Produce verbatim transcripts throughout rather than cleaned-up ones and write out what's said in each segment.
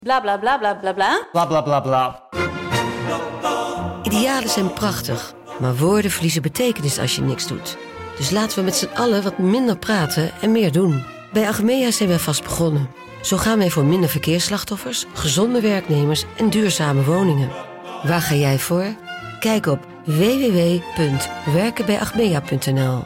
Bla bla bla bla bla bla. Bla bla bla bla. Idealen zijn prachtig, maar woorden verliezen betekenis als je niks doet. Dus laten we met z'n allen wat minder praten en meer doen. Bij Achmea zijn wij vast begonnen. Zo gaan wij voor minder verkeersslachtoffers, gezonde werknemers en duurzame woningen. Waar ga jij voor? Kijk op w w w punt werken bij achmea punt n l.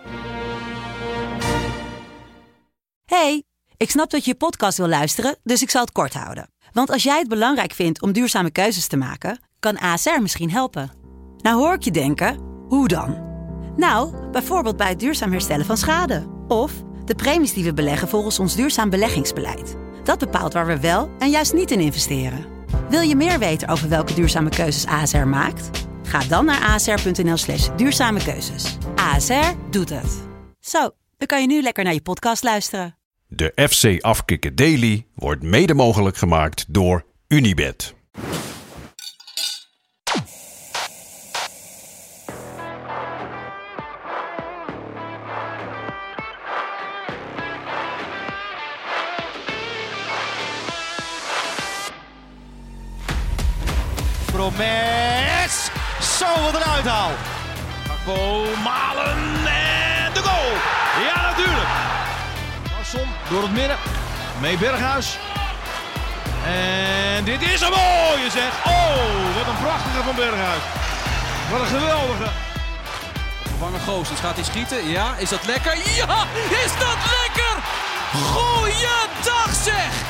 Hey, ik snap dat je je podcast wil luisteren, dus ik zal het kort houden. Want als jij het belangrijk vindt om duurzame keuzes te maken, kan A S R misschien helpen. Nou hoor ik je denken, hoe dan? Nou, bijvoorbeeld bij het duurzaam herstellen van schade. Of de premies die we beleggen volgens ons duurzaam beleggingsbeleid. Dat bepaalt waar we wel en juist niet in investeren. Wil je meer weten over welke duurzame keuzes A S R maakt? Ga dan naar asr.nl slash duurzame keuzes. A S R doet het. Zo, dan kan je nu lekker naar je podcast luisteren. De F C Afkikken Daily wordt mede mogelijk gemaakt door Unibet. Promes. Zo, wat een uithaal. Gakpo, Malen en de goal. Ja, natuurlijk. Larsson door het midden. Mee Berghuis. En dit is een mooie zeg. Oh, wat een prachtige van Berghuis. Wat een geweldige. Vervangen Goossens, gaat hij schieten? Ja, is dat lekker? Ja, is dat lekker? Goeiedag zeg!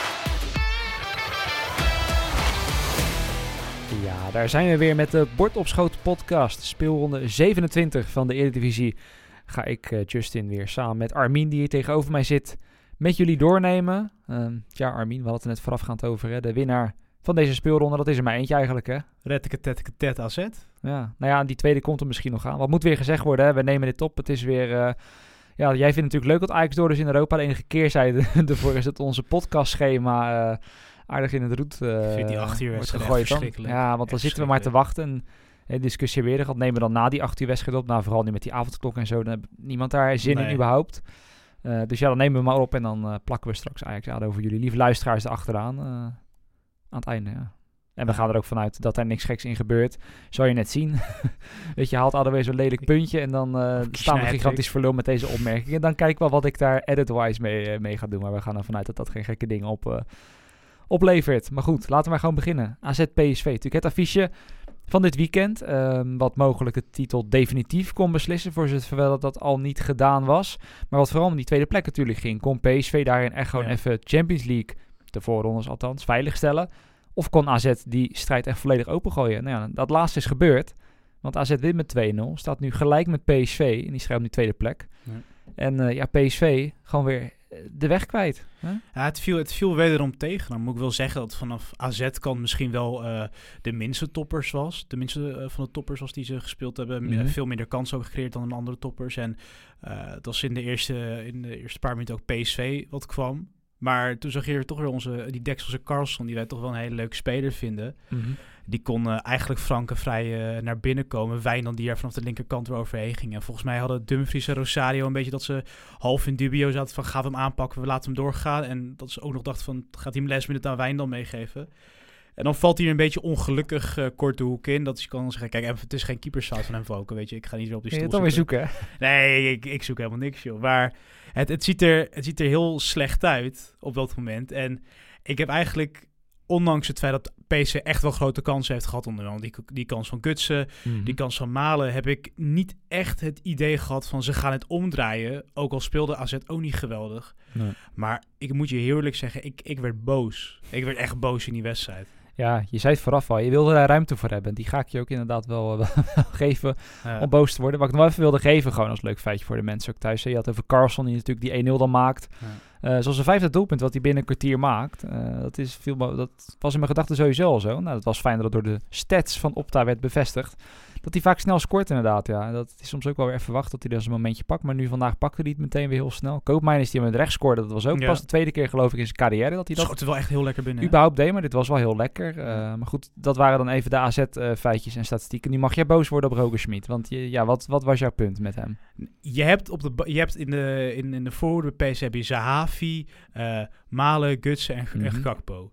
Ja, daar zijn we weer met de Bord op Schoot podcast. Speelronde zevenentwintig van de Eredivisie. Ga ik, uh, Justin, weer samen met Armin, die hier tegenover mij zit, met jullie doornemen. Uh, ja, Armin, we hadden het er net voorafgaand over. Hè? De winnaar van deze speelronde, dat is er maar eentje eigenlijk, hè? Retteke-tetteke-tet A Z. Ja, nou ja, die tweede komt er misschien nog aan. Wat moet weer gezegd worden, hè? We nemen dit op. Het is weer... Uh, ja, jij vindt het natuurlijk leuk dat Ajax door is in Europa. De enige keerzijde ervoor is dat onze podcastschema... Uh, aardig in het roet uh, Ik vind die acht uur wedstrijd echt verschrikkelijk. Ja, want dan zitten we maar te wachten. En de discussie weer gehad. Nemen we dan na die acht uur wedstrijd op. Nou, vooral nu met die avondklok en zo. Dan heeft niemand daar zin nee. in überhaupt. Uh, dus ja, dan nemen we maar op. En dan uh, plakken we straks Ajax aan over jullie lieve luisteraars erachteraan. Uh, aan het einde, ja. En we gaan er ook vanuit dat er niks geks in gebeurt. Zal je net zien. Weet je, haalt alweer zo'n lelijk puntje. En dan uh, staan we gigantisch voor lul met deze opmerkingen. En dan kijk wel wat ik daar edit-wise mee, uh, mee ga doen. Maar we gaan ervan uit dat dat geen gekke dingen op... Uh, oplevert. Maar goed, laten we maar gewoon beginnen. A Z P S V. Natuurlijk het affiche van dit weekend. Um, wat mogelijk de titel definitief kon beslissen. Voor zover dat dat al niet gedaan was. Maar wat vooral om die tweede plek natuurlijk ging. Kon P S V daarin echt gewoon ja. even Champions League, de voorrondes althans, veiligstellen. Of kon A Z die strijd echt volledig opengooien. Nou ja, dat laatste is gebeurd. Want A Z wint met twee nul. Staat nu gelijk met P S V. En die schrijft om die tweede plek. Ja. En uh, ja, P S V gewoon weer de weg kwijt. Huh? Ja, het viel, het viel wederom tegen. Dan moet ik wel zeggen dat vanaf A Z kant misschien wel uh, de minste toppers was. De minste uh, van de toppers was die ze gespeeld hebben. Mm-hmm. Veel minder kansen ook gecreëerd dan de andere toppers. En uh, het was in de, eerste, in de eerste paar minuten ook P S V wat kwam. Maar toen zag je er toch weer onze, die Dexelse Carlson, die wij toch wel een hele leuke speler vinden. Mm-hmm. Die kon uh, eigenlijk frankenvrij uh, naar binnen komen. Wijnand die er vanaf de linkerkant weer overheen ging. En volgens mij hadden Dumfries en Rosario een beetje dat ze half in dubio zaten van gaan we hem aanpakken, we laten hem doorgaan. En dat ze ook nog dachten van gaat hij hem last minute aan Wijnand meegeven. En dan valt hij een beetje ongelukkig uh, kort de hoek in. Dat je kan zeggen, kijk, het is geen keepersfout van hem Voken, weet je. Ik ga niet weer op die stoel je toch zoeken. weer zoeken, hè? Nee, ik, ik zoek helemaal niks, joh. Maar het, het, ziet er, het ziet er heel slecht uit op dat moment. En ik heb eigenlijk, ondanks het feit dat P S V echt wel grote kansen heeft gehad, onder andere die, die kans van Gutsen, mm-hmm. die kans van Malen, heb ik niet echt het idee gehad van ze gaan het omdraaien. Ook al speelde A Z ook niet geweldig. Nee. Maar ik moet je heel eerlijk zeggen, ik, ik werd boos. Ik werd echt boos in die wedstrijd. Ja, je zei het vooraf al. Je wilde daar ruimte voor hebben. Die ga ik je ook inderdaad wel, wel geven ja. om boos te worden. Wat ik nog even wilde geven, gewoon als leuk feitje voor de mensen ook thuis. Je had over Carlson, die natuurlijk die één nul dan maakt. Ja. Uh, zoals een vijfde doelpunt wat hij binnen een kwartier maakt. Uh, dat, is veel, dat was in mijn gedachten sowieso al zo. Nou, dat was fijn dat het door de stats van Opta werd bevestigd. Dat hij vaak snel scoort inderdaad, ja. Dat is soms ook wel weer even wachten tot hij dus een momentje pakt. Maar nu vandaag pakte hij het meteen weer heel snel. Koopmeiners die hem met rechts scoorde, dat was ook ja. pas de tweede keer geloof ik in zijn carrière dat hij dat... Schoot er wel echt heel lekker binnen. Überhaupt deed, maar dit was wel heel lekker. Uh, maar goed, dat waren dan even de A Z-feitjes uh, en statistieken. Nu mag jij boos worden op Rogerschmidt. Want je, ja, wat, wat was jouw punt met hem? Je hebt, op de, je hebt in de, in, in de voorhoede bij P S V heb je Zahavi, uh, Malen, Gutsen en, mm-hmm. en Gakpo.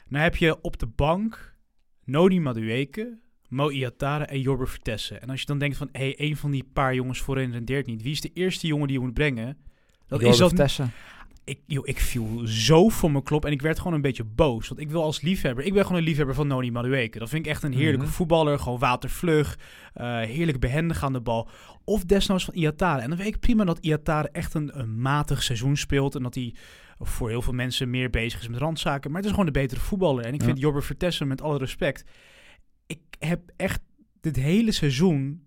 Nou heb je op de bank Noni Madueke, Mo Iatare en Jorber Vertessen. En als je dan denkt van, hé, hey, een van die paar jongens voorin rendeert niet. Wie is de eerste jongen die je moet brengen? Dat Jorber is dat. Vertessen. Ik, joh, ik viel zo voor mijn klop en ik werd gewoon een beetje boos. Want ik wil als liefhebber... Ik ben gewoon een liefhebber van Noni Madueke. Dat vind ik echt een heerlijke Mm-hmm. voetballer. Gewoon watervlug. Uh, heerlijk behendig aan de bal. Of desnoods van Iatare. En dan weet ik prima dat Iatare echt een, een matig seizoen speelt. En dat hij voor heel veel mensen meer bezig is met randzaken. Maar het is gewoon de betere voetballer. En ik Ja. vind Jorber Vertessen, met alle respect... Ik heb echt dit hele seizoen...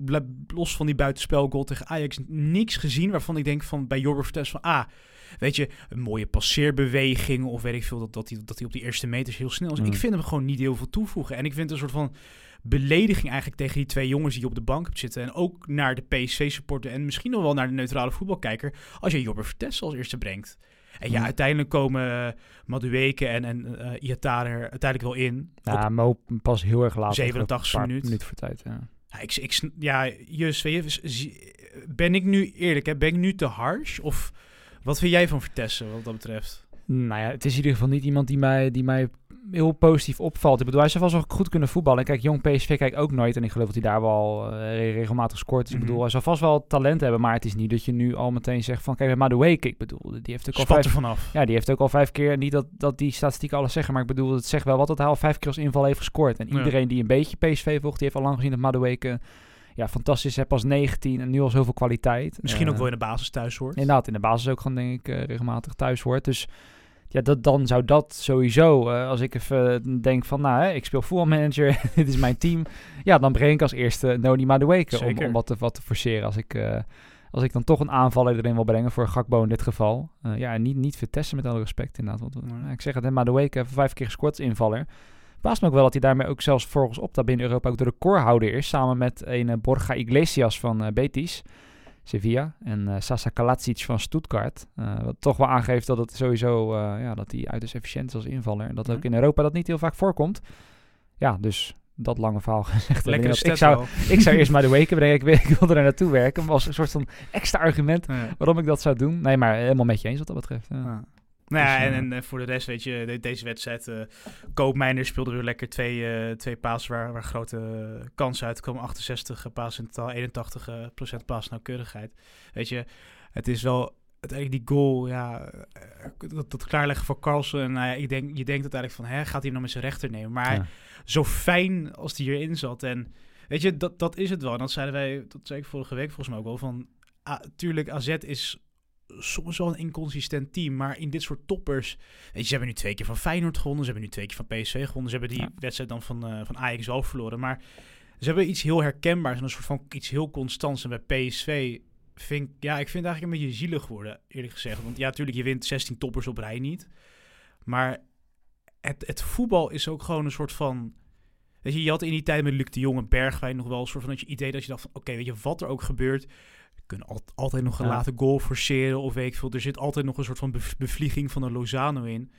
los van die buitenspelgoal tegen Ajax... niks gezien waarvan ik denk van bij Jorber Vertessen van... ah, weet je, een mooie passeerbeweging of weet ik veel, dat, dat, hij, dat hij op die eerste meters heel snel is. Mm. Ik vind hem gewoon niet heel veel toevoegen. En ik vind het een soort van belediging eigenlijk tegen die twee jongens die je op de bank hebt zitten. En ook naar de P S V-supporter en misschien nog wel naar de neutrale voetbalkijker, als je Jorber Vertessen als eerste brengt. En ja, Mm. uiteindelijk komen uh, Madueke en, en uh, Iatare er uiteindelijk wel in. Ja, Op Mo pas heel erg laat. zevenentachtigste minuut. minuut voor tijd, ja. Ja, ik, ik, ja, Jus, weet je, ben ik nu eerlijk, hè, ben ik nu te harsh? Of wat vind jij van Vertessen wat dat betreft? Nou ja, het is in ieder geval niet iemand die mij, die mij heel positief opvalt. Ik bedoel, hij zou vast wel goed kunnen voetballen. En kijk, jong P S V kijk ook nooit. En ik geloof dat hij daar wel uh, regelmatig scoort. Dus mm-hmm. ik bedoel, hij zou vast wel talent hebben. Maar het is niet dat je nu al meteen zegt van... Kijk, Madueke, ik bedoel, die heeft ook al Spat vijf... er vanaf. Ja, die heeft ook al vijf keer... Niet dat, dat die statistieken alles zeggen. Maar ik bedoel, het zegt wel wat dat hij al vijf keer als inval heeft gescoord. En iedereen ja. die een beetje P S V volgt, die heeft al lang gezien dat Madueke... Ja, fantastisch. Hij pas negentien en nu al zoveel kwaliteit. Misschien uh, ook wel in de basis thuis hoort. Inderdaad, in de basis ook gewoon denk ik uh, regelmatig thuis hoort. Dus ja, dat, dan zou dat sowieso, uh, als ik even denk van, nou, hè, ik speel voetbalmanager, dit is mijn team. Ja, dan breng ik als eerste Noni Madueke om, om wat, te, wat te forceren. Als ik, uh, als ik dan toch een aanvaller erin wil brengen, voor Gakpo in dit geval. Uh, ja, en niet, niet Vertessen met alle respect inderdaad. Want, uh, ik zeg het, Madueke heeft vijf keer gescoord als invaller. Baast me ook wel dat hij daarmee ook zelfs volgens opta binnen Europa ook de recordhouder is. Samen met een uh, Borja Iglesias van uh, Betis, Sevilla. En uh, Sasa Kalacic van Stuttgart. Uh, wat toch wel aangeeft dat het sowieso uh, ja, dat hij uiterst efficiënt is als invaller. En dat mm-hmm. ook in Europa dat niet heel vaak voorkomt. Ja, dus dat lange verhaal gezegd. Lekker ik, zou, ik zou eerst maar de weken brengen. Ik, wil, ik wilde er naartoe werken. Maar als een soort van extra argument ja. waarom ik dat zou doen. Nee, maar helemaal met je eens wat dat betreft. Ja. Ja. Nou ja, en, en uh, voor de rest, weet je, de, deze wedstrijd, uh, Koopmeiners speelde weer lekker twee, uh, twee passen waar, waar grote uh, kansen uitkomen. achtenzestig passen in totaal, eenentachtig procent pasnauwkeurigheid. Weet je, het is wel uiteindelijk die goal, ja, uh, dat, dat klaarleggen voor Carlsen. En uh, ik denk, je denkt uiteindelijk van, hè, gaat hij hem nou met zijn rechter nemen? Maar ja. zo fijn als hij hierin zat. En weet je, dat, dat is het wel. En dat zeiden wij, dat zei ik vorige week volgens mij ook wel, van, uh, tuurlijk, A Z is soms wel een inconsistent team, maar in dit soort toppers, weet je, ze hebben nu twee keer van Feyenoord gewonnen, ze hebben nu twee keer van P S V gewonnen, ze hebben die ja. wedstrijd dan van, uh, van Ajax wel verloren, maar ze hebben iets heel herkenbaars en een soort van iets heel constants. En bij P S V vind ja, ik vind het eigenlijk een beetje zielig geworden, eerlijk gezegd, want ja, natuurlijk, je wint zestien toppers op rij niet, maar het, het voetbal is ook gewoon een soort van, weet je, je had in die tijd met Luc de Jong en Bergwijn nog wel een soort van dat je idee dat je dacht van, oké, okay, weet je, wat er ook gebeurt, kunnen al- altijd nog een ja. late goal forceren of weet ik veel. Er zit altijd nog een soort van bev- bevlieging van een Lozano in.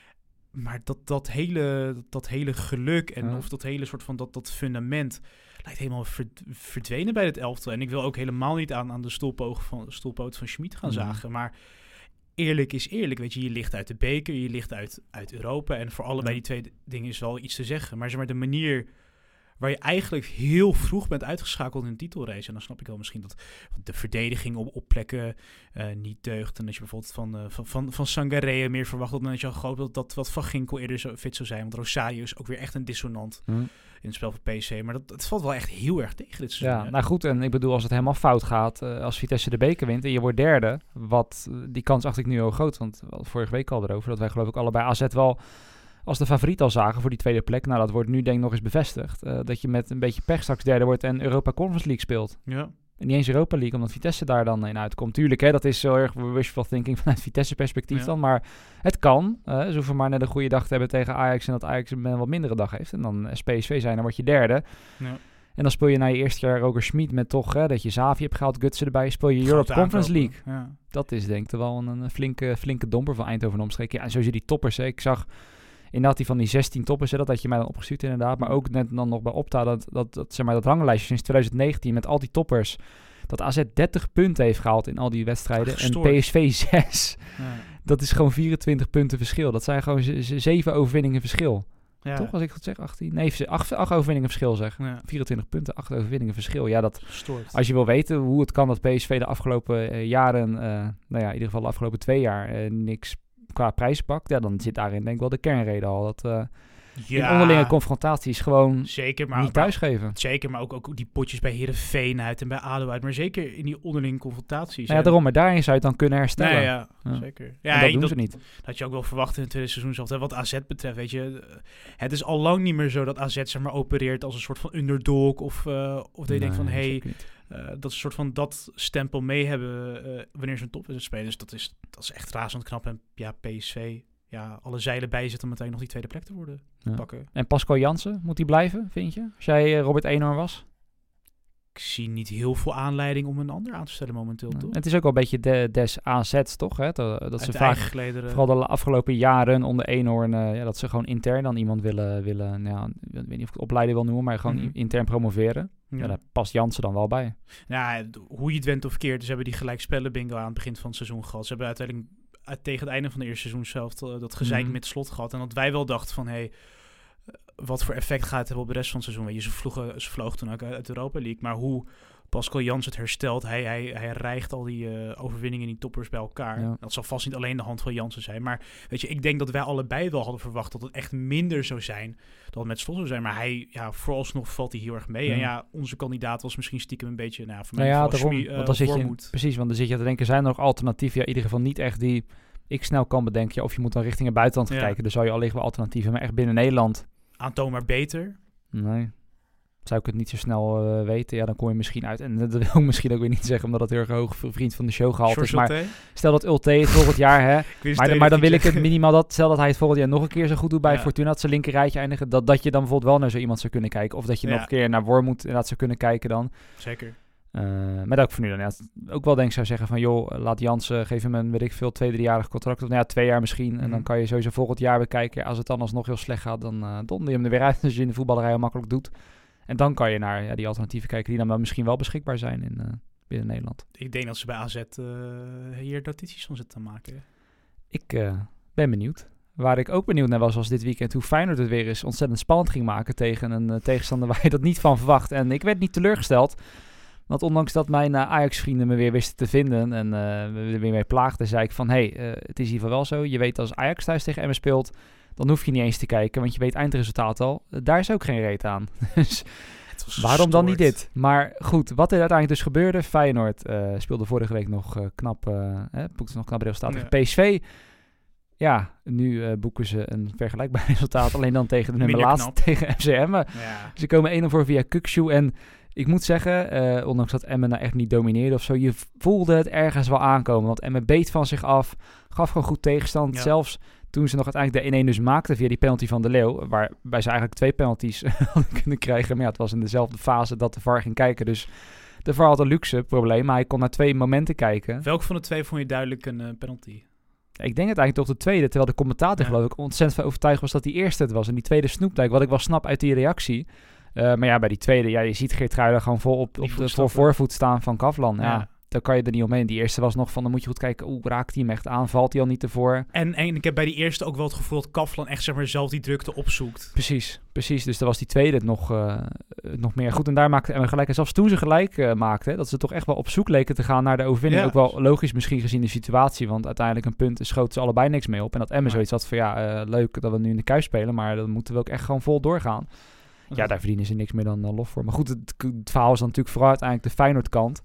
Maar dat, dat, hele, dat hele geluk en ja. of dat hele soort van dat, dat fundament lijkt helemaal ver- verdwenen bij het elftal. En ik wil ook helemaal niet aan, aan de stolpoot van, stolpoot van Schmid gaan ja. zagen. Maar eerlijk is eerlijk. Weet je, je ligt uit de beker, je ligt uit, uit Europa. En voor allebei ja. die twee dingen is wel iets te zeggen. Maar zeg maar de manier waar je eigenlijk heel vroeg bent uitgeschakeld in een titelrace. En dan snap ik wel misschien dat de verdediging op, op plekken uh, niet deugt. En dat je bijvoorbeeld van, uh, van, van, van Sangaré meer verwacht dan dat je al gehoopt dat, dat wat Van Ginkel eerder zo fit zou zijn. Want Rosario is ook weer echt een dissonant mm. in het spel van P S V. Maar dat, dat valt wel echt heel erg tegen dit seizoen. Ja, nou goed. En ik bedoel, als het helemaal fout gaat, uh, als Vitesse de beker wint en je wordt derde, wat uh, die kans acht ik nu heel groot. Want we hadden vorige week al erover dat wij geloof ik allebei A Z wel als de favoriet al zagen voor die tweede plek. Nou, dat wordt nu denk ik nog eens bevestigd. Uh, dat je met een beetje pech straks derde wordt en Europa Conference League speelt. Ja. En niet eens Europa League, omdat Vitesse daar dan in uitkomt. Tuurlijk, hè, dat is zo erg wishful thinking vanuit Vitesse perspectief ja. dan. Maar het kan. Uh, ze hoeven maar net een goede dag te hebben tegen Ajax en dat Ajax een wat mindere dag heeft. En dan als P S V zijn, dan word je derde. Ja. En dan speel je na je eerste jaar Roger Schmid met toch, hè, dat je Xavi hebt gehaald, Gutsen erbij. Speel je Europa Conference League. Ja. Dat is denk ik wel een, een flinke, flinke domper van Eindhoven omstreken. Ja, en zo zie je die toppers. Hè. Ik zag inderdaad die van die zestien toppers, hè, dat had je mij dan opgestuurd inderdaad. Maar ook net dan nog bij Opta, dat, dat, dat, zeg maar, dat ranglijstje sinds twintig negentien met al die toppers, dat A Z dertig punten heeft gehaald in al die wedstrijden. Ach, en P S V zes. Ja. dat is gewoon vierentwintig punten verschil. Dat zijn gewoon z- z- zeven overwinningen verschil. Ja. Toch, als ik het zeg, achttien? Nee, acht, acht overwinningen verschil zeg. Ja. vierentwintig punten, acht overwinningen verschil. Ja, dat, Gestoord. als je wil weten hoe het kan dat P S V de afgelopen uh, jaren, uh, nou ja, in ieder geval de afgelopen twee jaar, uh, niks qua prijs pakt, ja, dan zit daarin denk ik wel de kernreden al. Dat uh, Ja, in onderlinge confrontaties gewoon zeker, maar niet thuisgeven. Zeker, maar ook, ook die potjes bij Heerenveen uit en bij A D O uit. Maar zeker in die onderlinge confrontaties. Nou ja, daarom, maar daarin zou je het dan kunnen herstellen. Nee, ja, Ja. zeker. Ja, En dat en doen dat, ze niet. Dat had je ook wel verwacht in het tweede seizoen zelf. Hè. Wat A Z betreft, weet je. Het is al lang niet meer zo dat A Z zeg maar opereert als een soort van underdog. Of, uh, of dat je Nee, denkt van, hé, hey, zeker niet. uh, dat ze een soort van dat stempel mee hebben uh, wanneer ze een topwedstrijd spelen. Dus dat is, dat is echt razend knap. En ja, P S V, ja, alle zeilen bijzetten om meteen nog die tweede plek te worden Ja. pakken. En Pascal Jansen, moet hij blijven, vind je? Als jij uh, Robert Eenhoorn was? Ik zie niet heel veel aanleiding om een ander aan te stellen momenteel, Nou, toch? het is ook wel een beetje de, des A Z's, toch? Hè? Dat, dat Uit ze de vaak, eigen gelederen. vooral de afgelopen jaren onder Eenhoorn, uh, ja, dat ze gewoon intern dan iemand willen, willen nou, ik weet niet of ik het opleiden wil noemen, maar gewoon Mhm. intern promoveren. Ja. Ja, daar past Jansen dan wel bij. Nou, d- hoe je het went of keert, ze hebben die gelijkspellen bingo aan het begin van het seizoen gehad. Ze hebben uiteindelijk uit, tegen het einde van het eerste seizoen zelf uh, dat gezeik Mhm. met slot gehad. En dat wij wel dachten van, hé, hey, uh, wat voor effect gaat het hebben op de rest van het seizoen? Weet je, ze, vloegen, ze vlogen toen ook uit de Europa League. Maar hoe Pascal Jansen het herstelt, hij, hij, hij rijgt al die uh, overwinningen in die toppers bij elkaar. Ja. Dat zal vast niet alleen de hand van Jansen zijn. Maar weet je, ik denk dat wij allebei wel hadden verwacht dat het echt minder zou zijn dan het met slot zou zijn. Maar hij, ja, vooralsnog valt hij heel erg mee. Ja. En ja, onze kandidaat was misschien stiekem een beetje, nou, voor Nou mij ja, vooral daarom. Schmie, uh, want dan zit je, Wormoed. precies, want dan zit je te denken, zijn er nog alternatieven? Ja, in ieder geval niet echt die ik snel kan bedenken. Ja, of je moet dan richting het buitenland gaan Ja. kijken. Dan zou je al liggen wel alternatieven. Maar echt binnen Nederland, Aantoonbaar beter. nee. Zou ik het niet zo snel uh, weten, ja, dan kom je misschien uit. En dat wil ik misschien ook weer niet zeggen, omdat het heel erg hoog vriend van de show gehaald is. George Maar Ulte. stel dat Ulte het volgend jaar, hè. Maar, maar dan wil ik het minimaal dat, stel dat hij het volgend jaar nog een keer zo goed doet bij Ja. Fortuna, dat ze linker rijtje eindigen, dat, dat je dan bijvoorbeeld wel naar zo iemand zou kunnen kijken. Of dat je Ja. nog een keer naar Wormoed inderdaad zou kunnen kijken dan. Zeker. Uh, maar dat ik voor nu dan ja, ook wel denk ik zou zeggen van joh, laat Jansen, geef hem een weet ik veel, twee, driejarig contract. Of nou ja, twee jaar misschien. Mhm. En dan kan je sowieso volgend jaar bekijken. Als het dan alsnog heel slecht gaat, dan uh, donder je hem er weer uit. Als je in de voetballerij heel makkelijk doet. En dan kan je naar ja, die alternatieven kijken die dan wel misschien wel beschikbaar zijn in uh, binnen Nederland. Ik denk dat ze bij A Z uh, hier notities van zitten te maken. Ik uh, ben benieuwd. Waar ik ook benieuwd naar was, was dit weekend hoe Feyenoord het weer is ontzettend spannend ging maken tegen een uh, tegenstander waar je dat niet van verwacht. En ik werd niet teleurgesteld. Want ondanks dat mijn uh, Ajax-vrienden me weer wisten te vinden en uh, we er weer mee plaagden, zei ik van, hé, hey, uh, het is in ieder geval wel zo. Je weet als Ajax thuis tegen Emmen speelt, dan hoef je niet eens te kijken, want je weet eindresultaat al. Uh, daar is ook geen reet aan. Dus waarom dan niet dit? Maar goed, wat er uiteindelijk dus gebeurde, Feyenoord uh, speelde vorige week nog uh, knap, uh, eh, boekte nog knap resultaat tegen Ja. P S V. Ja, nu uh, boeken ze een vergelijkbaar resultaat, alleen dan tegen de nummer Minder laatste, knap. tegen M C Emmen. Ja. Ze komen één nul voor via Kukshoe en ik moet zeggen, uh, ondanks dat Emmen nou echt niet domineerde of zo, je voelde het ergens wel aankomen. Want Emmen beet van zich af, gaf gewoon goed tegenstand. Ja. Zelfs toen ze nog uiteindelijk de één één dus maakten via die penalty van De Leeuw, waarbij ze eigenlijk twee penalties hadden kunnen krijgen. Maar ja, het was in dezelfde fase dat de V A R ging kijken. Dus de V A R had een luxe probleem, maar hij kon naar twee momenten kijken. Welke van de twee vond je duidelijk een uh, penalty? Ik denk het eigenlijk toch de tweede, terwijl de commentator Ja. geloof ik ontzettend van overtuigd was dat die eerste het was. En die tweede snoepte ik, wat ik wel snap uit die reactie. Uh, maar ja, bij die tweede, ja, je ziet Geertruida gewoon vol op, Die op de voetstappen. voor voorvoet staan van Kavlan. Ja. Ja. Daar kan je er niet omheen. Die eerste was nog van, dan moet je goed kijken, oeh, raakt hij hem echt aan? Valt hij al niet ervoor? En, en ik heb bij die eerste ook wel het gevoel dat Kavlan echt zeg maar zelf die drukte opzoekt. Precies, precies. Dus dan was die tweede het nog, uh, nog meer goed. En daar maakte Emmen gelijk. En zelfs toen ze gelijk uh, maakten, dat ze toch echt wel op zoek leken te gaan naar de overwinning. Ja. Ook wel logisch misschien gezien de situatie, want uiteindelijk een punt schoten ze allebei niks mee op. En dat Emmen Nee. zoiets had van, ja, uh, leuk dat we nu in de Kuip spelen, maar dan moeten we ook echt gewoon vol doorgaan. Ja, daar verdienen ze niks meer dan uh, lof voor. Maar goed, het, het verhaal is dan natuurlijk vooral uiteindelijk de Feyenoord kant.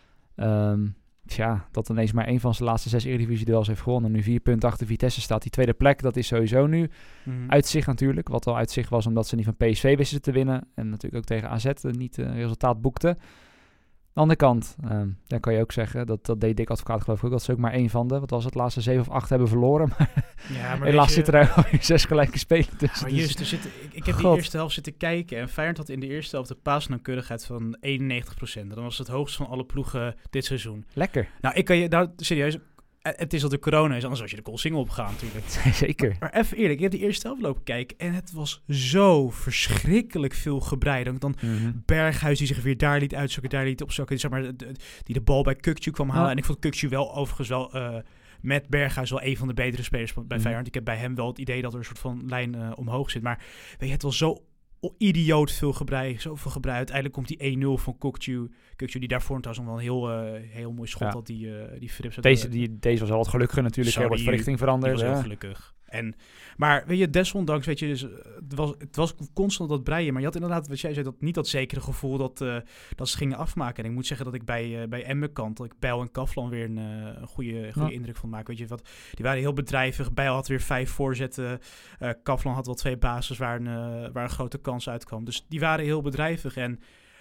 Um, Tja, dat ineens maar één van zijn laatste zes Eredivisie-duels heeft gewonnen. Nu vier punten achter Vitesse staat. Die tweede plek, dat is sowieso nu Mhm. uit zich natuurlijk. Wat al uit zich was omdat ze niet van P S V wisten te winnen. En natuurlijk ook tegen A Z niet een uh, resultaat boekten. Aan de andere kant, um, dan kan je ook zeggen, dat, dat deed Dick Advocaat geloof ik ook, dat ze ook maar één van de, wat was het, laatste zeven of acht hebben verloren. Maar Ja, maar helaas weet je- zitten er alweer zes gelijke spelen Ja, tussen. maar Dus- juist, er zit, ik, ik heb die God. eerste helft zitten kijken en Feyenoord had in de eerste helft de paasnauwkeurigheid van eenennegentig procent. Dat was het hoogste van alle ploegen dit seizoen. Lekker, Nou, ik kan je, nou serieus, eh, het is dat de corona is, anders was je de Koolsingel opgegaan natuurlijk. zeker. Maar even eerlijk, ik heb die eerste helft lopen kijken en het was zo verschrikkelijk veel gebreid. Dan Mhm. Berghuis die zich weer daar liet uitzoeken, daar liet opzoeken, zeg maar, de- de- die de bal bij Kukçu kwam halen. Ja. En ik vond Kukçu wel overigens wel uh, met Berghuis wel een van de betere spelers bij Mm. Feyenoord. Ik heb bij hem wel het idee dat er een soort van lijn uh, omhoog zit. Maar weet je, het was zo idioot veel gebrei, zoveel gebrei. Uiteindelijk komt die één nul van Kokju. Kokju die daarvoor trouwens nog wel een heel, uh, heel mooi schot Ja. had, die, uh, die Philips. Deze, die, deze was al wat gelukkiger natuurlijk. Er wordt verrichting veranderd. Die was ja. heel gelukkig. En, maar weet je, desondanks, weet je, dus, het, was, het was constant dat breien. Maar je had inderdaad, wat jij zei, dat, niet dat zekere gevoel dat, uh, dat ze gingen afmaken. En ik moet zeggen dat ik bij, uh, bij Emmen kant, dat ik Bijl en Kaflan weer een, uh, een goede, goede ja. indruk vond maken. Weet je, wat, die waren heel bedrijvig. Bijl had weer vijf voorzetten. Uh, Kaflan had wel twee bases waar een, uh, waar een grote kans uitkwam. Dus die waren heel bedrijvig. En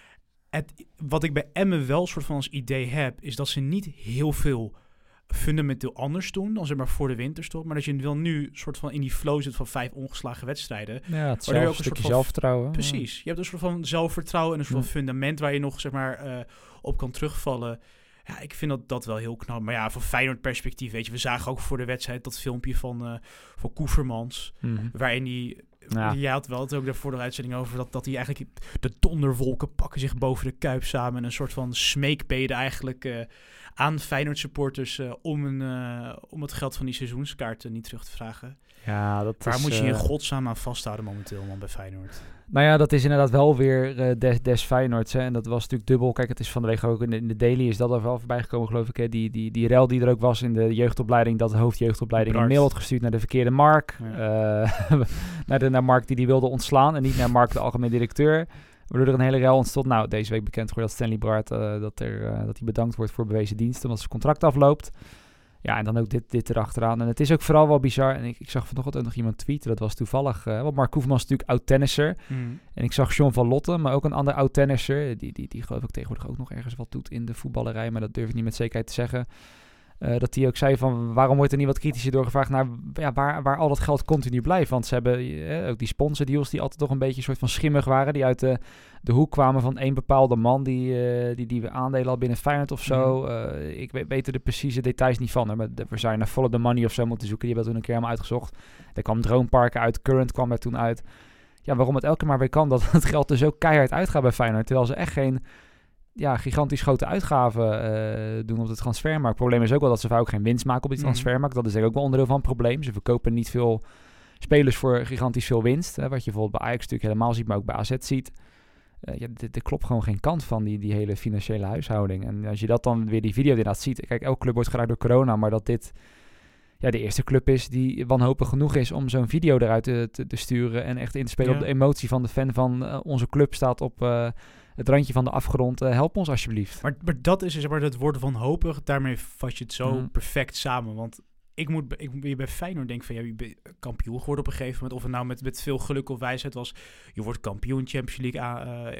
het, wat ik bij Emmen wel soort van als idee heb, is dat ze niet heel veel fundamenteel anders doen dan zeg maar voor de winterstop, maar dat je wel nu soort van in die flow zit van vijf ongeslagen wedstrijden. Ja, het zelf, ook een stukje van, zelfvertrouwen. Precies. Je hebt een soort van zelfvertrouwen en een soort ja. van fundament waar je nog zeg maar uh, op kan terugvallen. Ja, ik vind dat, dat wel heel knap. Maar ja, van Feyenoord perspectief, weet je, we zagen ook voor de wedstrijd dat filmpje van, uh, van Koevermans, mm-hmm. waarin die Ja. Jij had wel het ook daarvoor de uitzending over dat, dat hij eigenlijk de donderwolken pakken zich boven de Kuip samen en een soort van smeekbede eigenlijk uh, aan Feyenoord supporters uh, om, een, uh, om het geld van die seizoenskaarten niet terug te vragen. Ja, dat Waar is, moet je in uh... godsnaam aan vasthouden momenteel, man, bij Feyenoord? Nou ja, dat is inderdaad wel weer uh, des, des Feyenoords. Hè? En dat was natuurlijk dubbel. Kijk, het is van de week ook in de, in de Daily is dat er wel voorbij gekomen, geloof ik. Hè? Die, die, die rel die er ook was in de jeugdopleiding, dat de hoofdjeugdopleiding een mail had gestuurd naar de verkeerde Mark. Ja. Uh, naar, de, naar Mark die die wilde ontslaan en niet naar Mark, de algemeen directeur. Waardoor er een hele rel ontstond. Nou, deze week bekend geworden dat Stanley Braart uh, dat, er, uh, dat hij bedankt wordt voor bewezen diensten, omdat zijn contract afloopt. Ja, en dan ook dit, dit erachteraan. En het is ook vooral wel bizar. En ik, ik zag vanochtend ook nog iemand tweeten. Dat was toevallig. Uh, want Mark Koevermans is natuurlijk oud-tennisser. Mm. En ik zag John van Lotte, maar ook een ander oud-tennisser. Die, die, die geloof ik tegenwoordig ook nog ergens wat doet in de voetballerij. Maar dat durf ik niet met zekerheid te zeggen. Uh, dat hij ook zei van, waarom wordt er niet wat kritischer doorgevraagd naar ja, waar, waar al dat geld continu blijft. Want ze hebben uh, ook die sponsordeals die altijd toch een beetje een soort van schimmig waren. Die uit de, de hoek kwamen van één bepaalde man die, uh, die, die we aandelen had binnen Feyenoord of zo. Mm. Uh, ik weet, weet er de precieze details niet van. Hè, maar we zijn naar Follow the Money of zo moeten zoeken. Die hebben we toen een keer helemaal uitgezocht. Er kwam Droomparken uit, Current kwam er toen uit. Ja, waarom het elke keer maar weer kan dat het geld er zo keihard uitgaat bij Feyenoord. Terwijl ze echt geen... ja, gigantisch grote uitgaven uh, doen op de transfermarkt. Het probleem is ook wel dat ze vaak ook geen winst maken op die transfermarkt. Mm. Dat is denk ik ook wel onderdeel van het probleem. Ze verkopen niet veel spelers voor gigantisch veel winst. Hè, wat je bijvoorbeeld bij Ajax natuurlijk helemaal ziet, maar ook bij A Z ziet. Uh, ja, er klopt gewoon geen kant van die, die hele financiële huishouding. En als je dat dan weer die video inderdaad ziet. Kijk, elke club wordt geraakt door corona, maar dat dit ja, de eerste club is die wanhopig genoeg is om zo'n video eruit te, te, te sturen en echt in te spelen ja. op de emotie van de fan van uh, onze club staat op... Uh, het randje van de afgrond, uh, help ons alsjeblieft. Maar, maar dat is zeg maar het woord wanhopig. Daarmee vat je het zo mm. perfect samen. Want ik moet ik, bij Feyenoord denk van ja, je bent kampioen geworden op een gegeven moment. Of het nou met, met veel geluk of wijsheid was. Je wordt kampioen, Champions League aan, uh,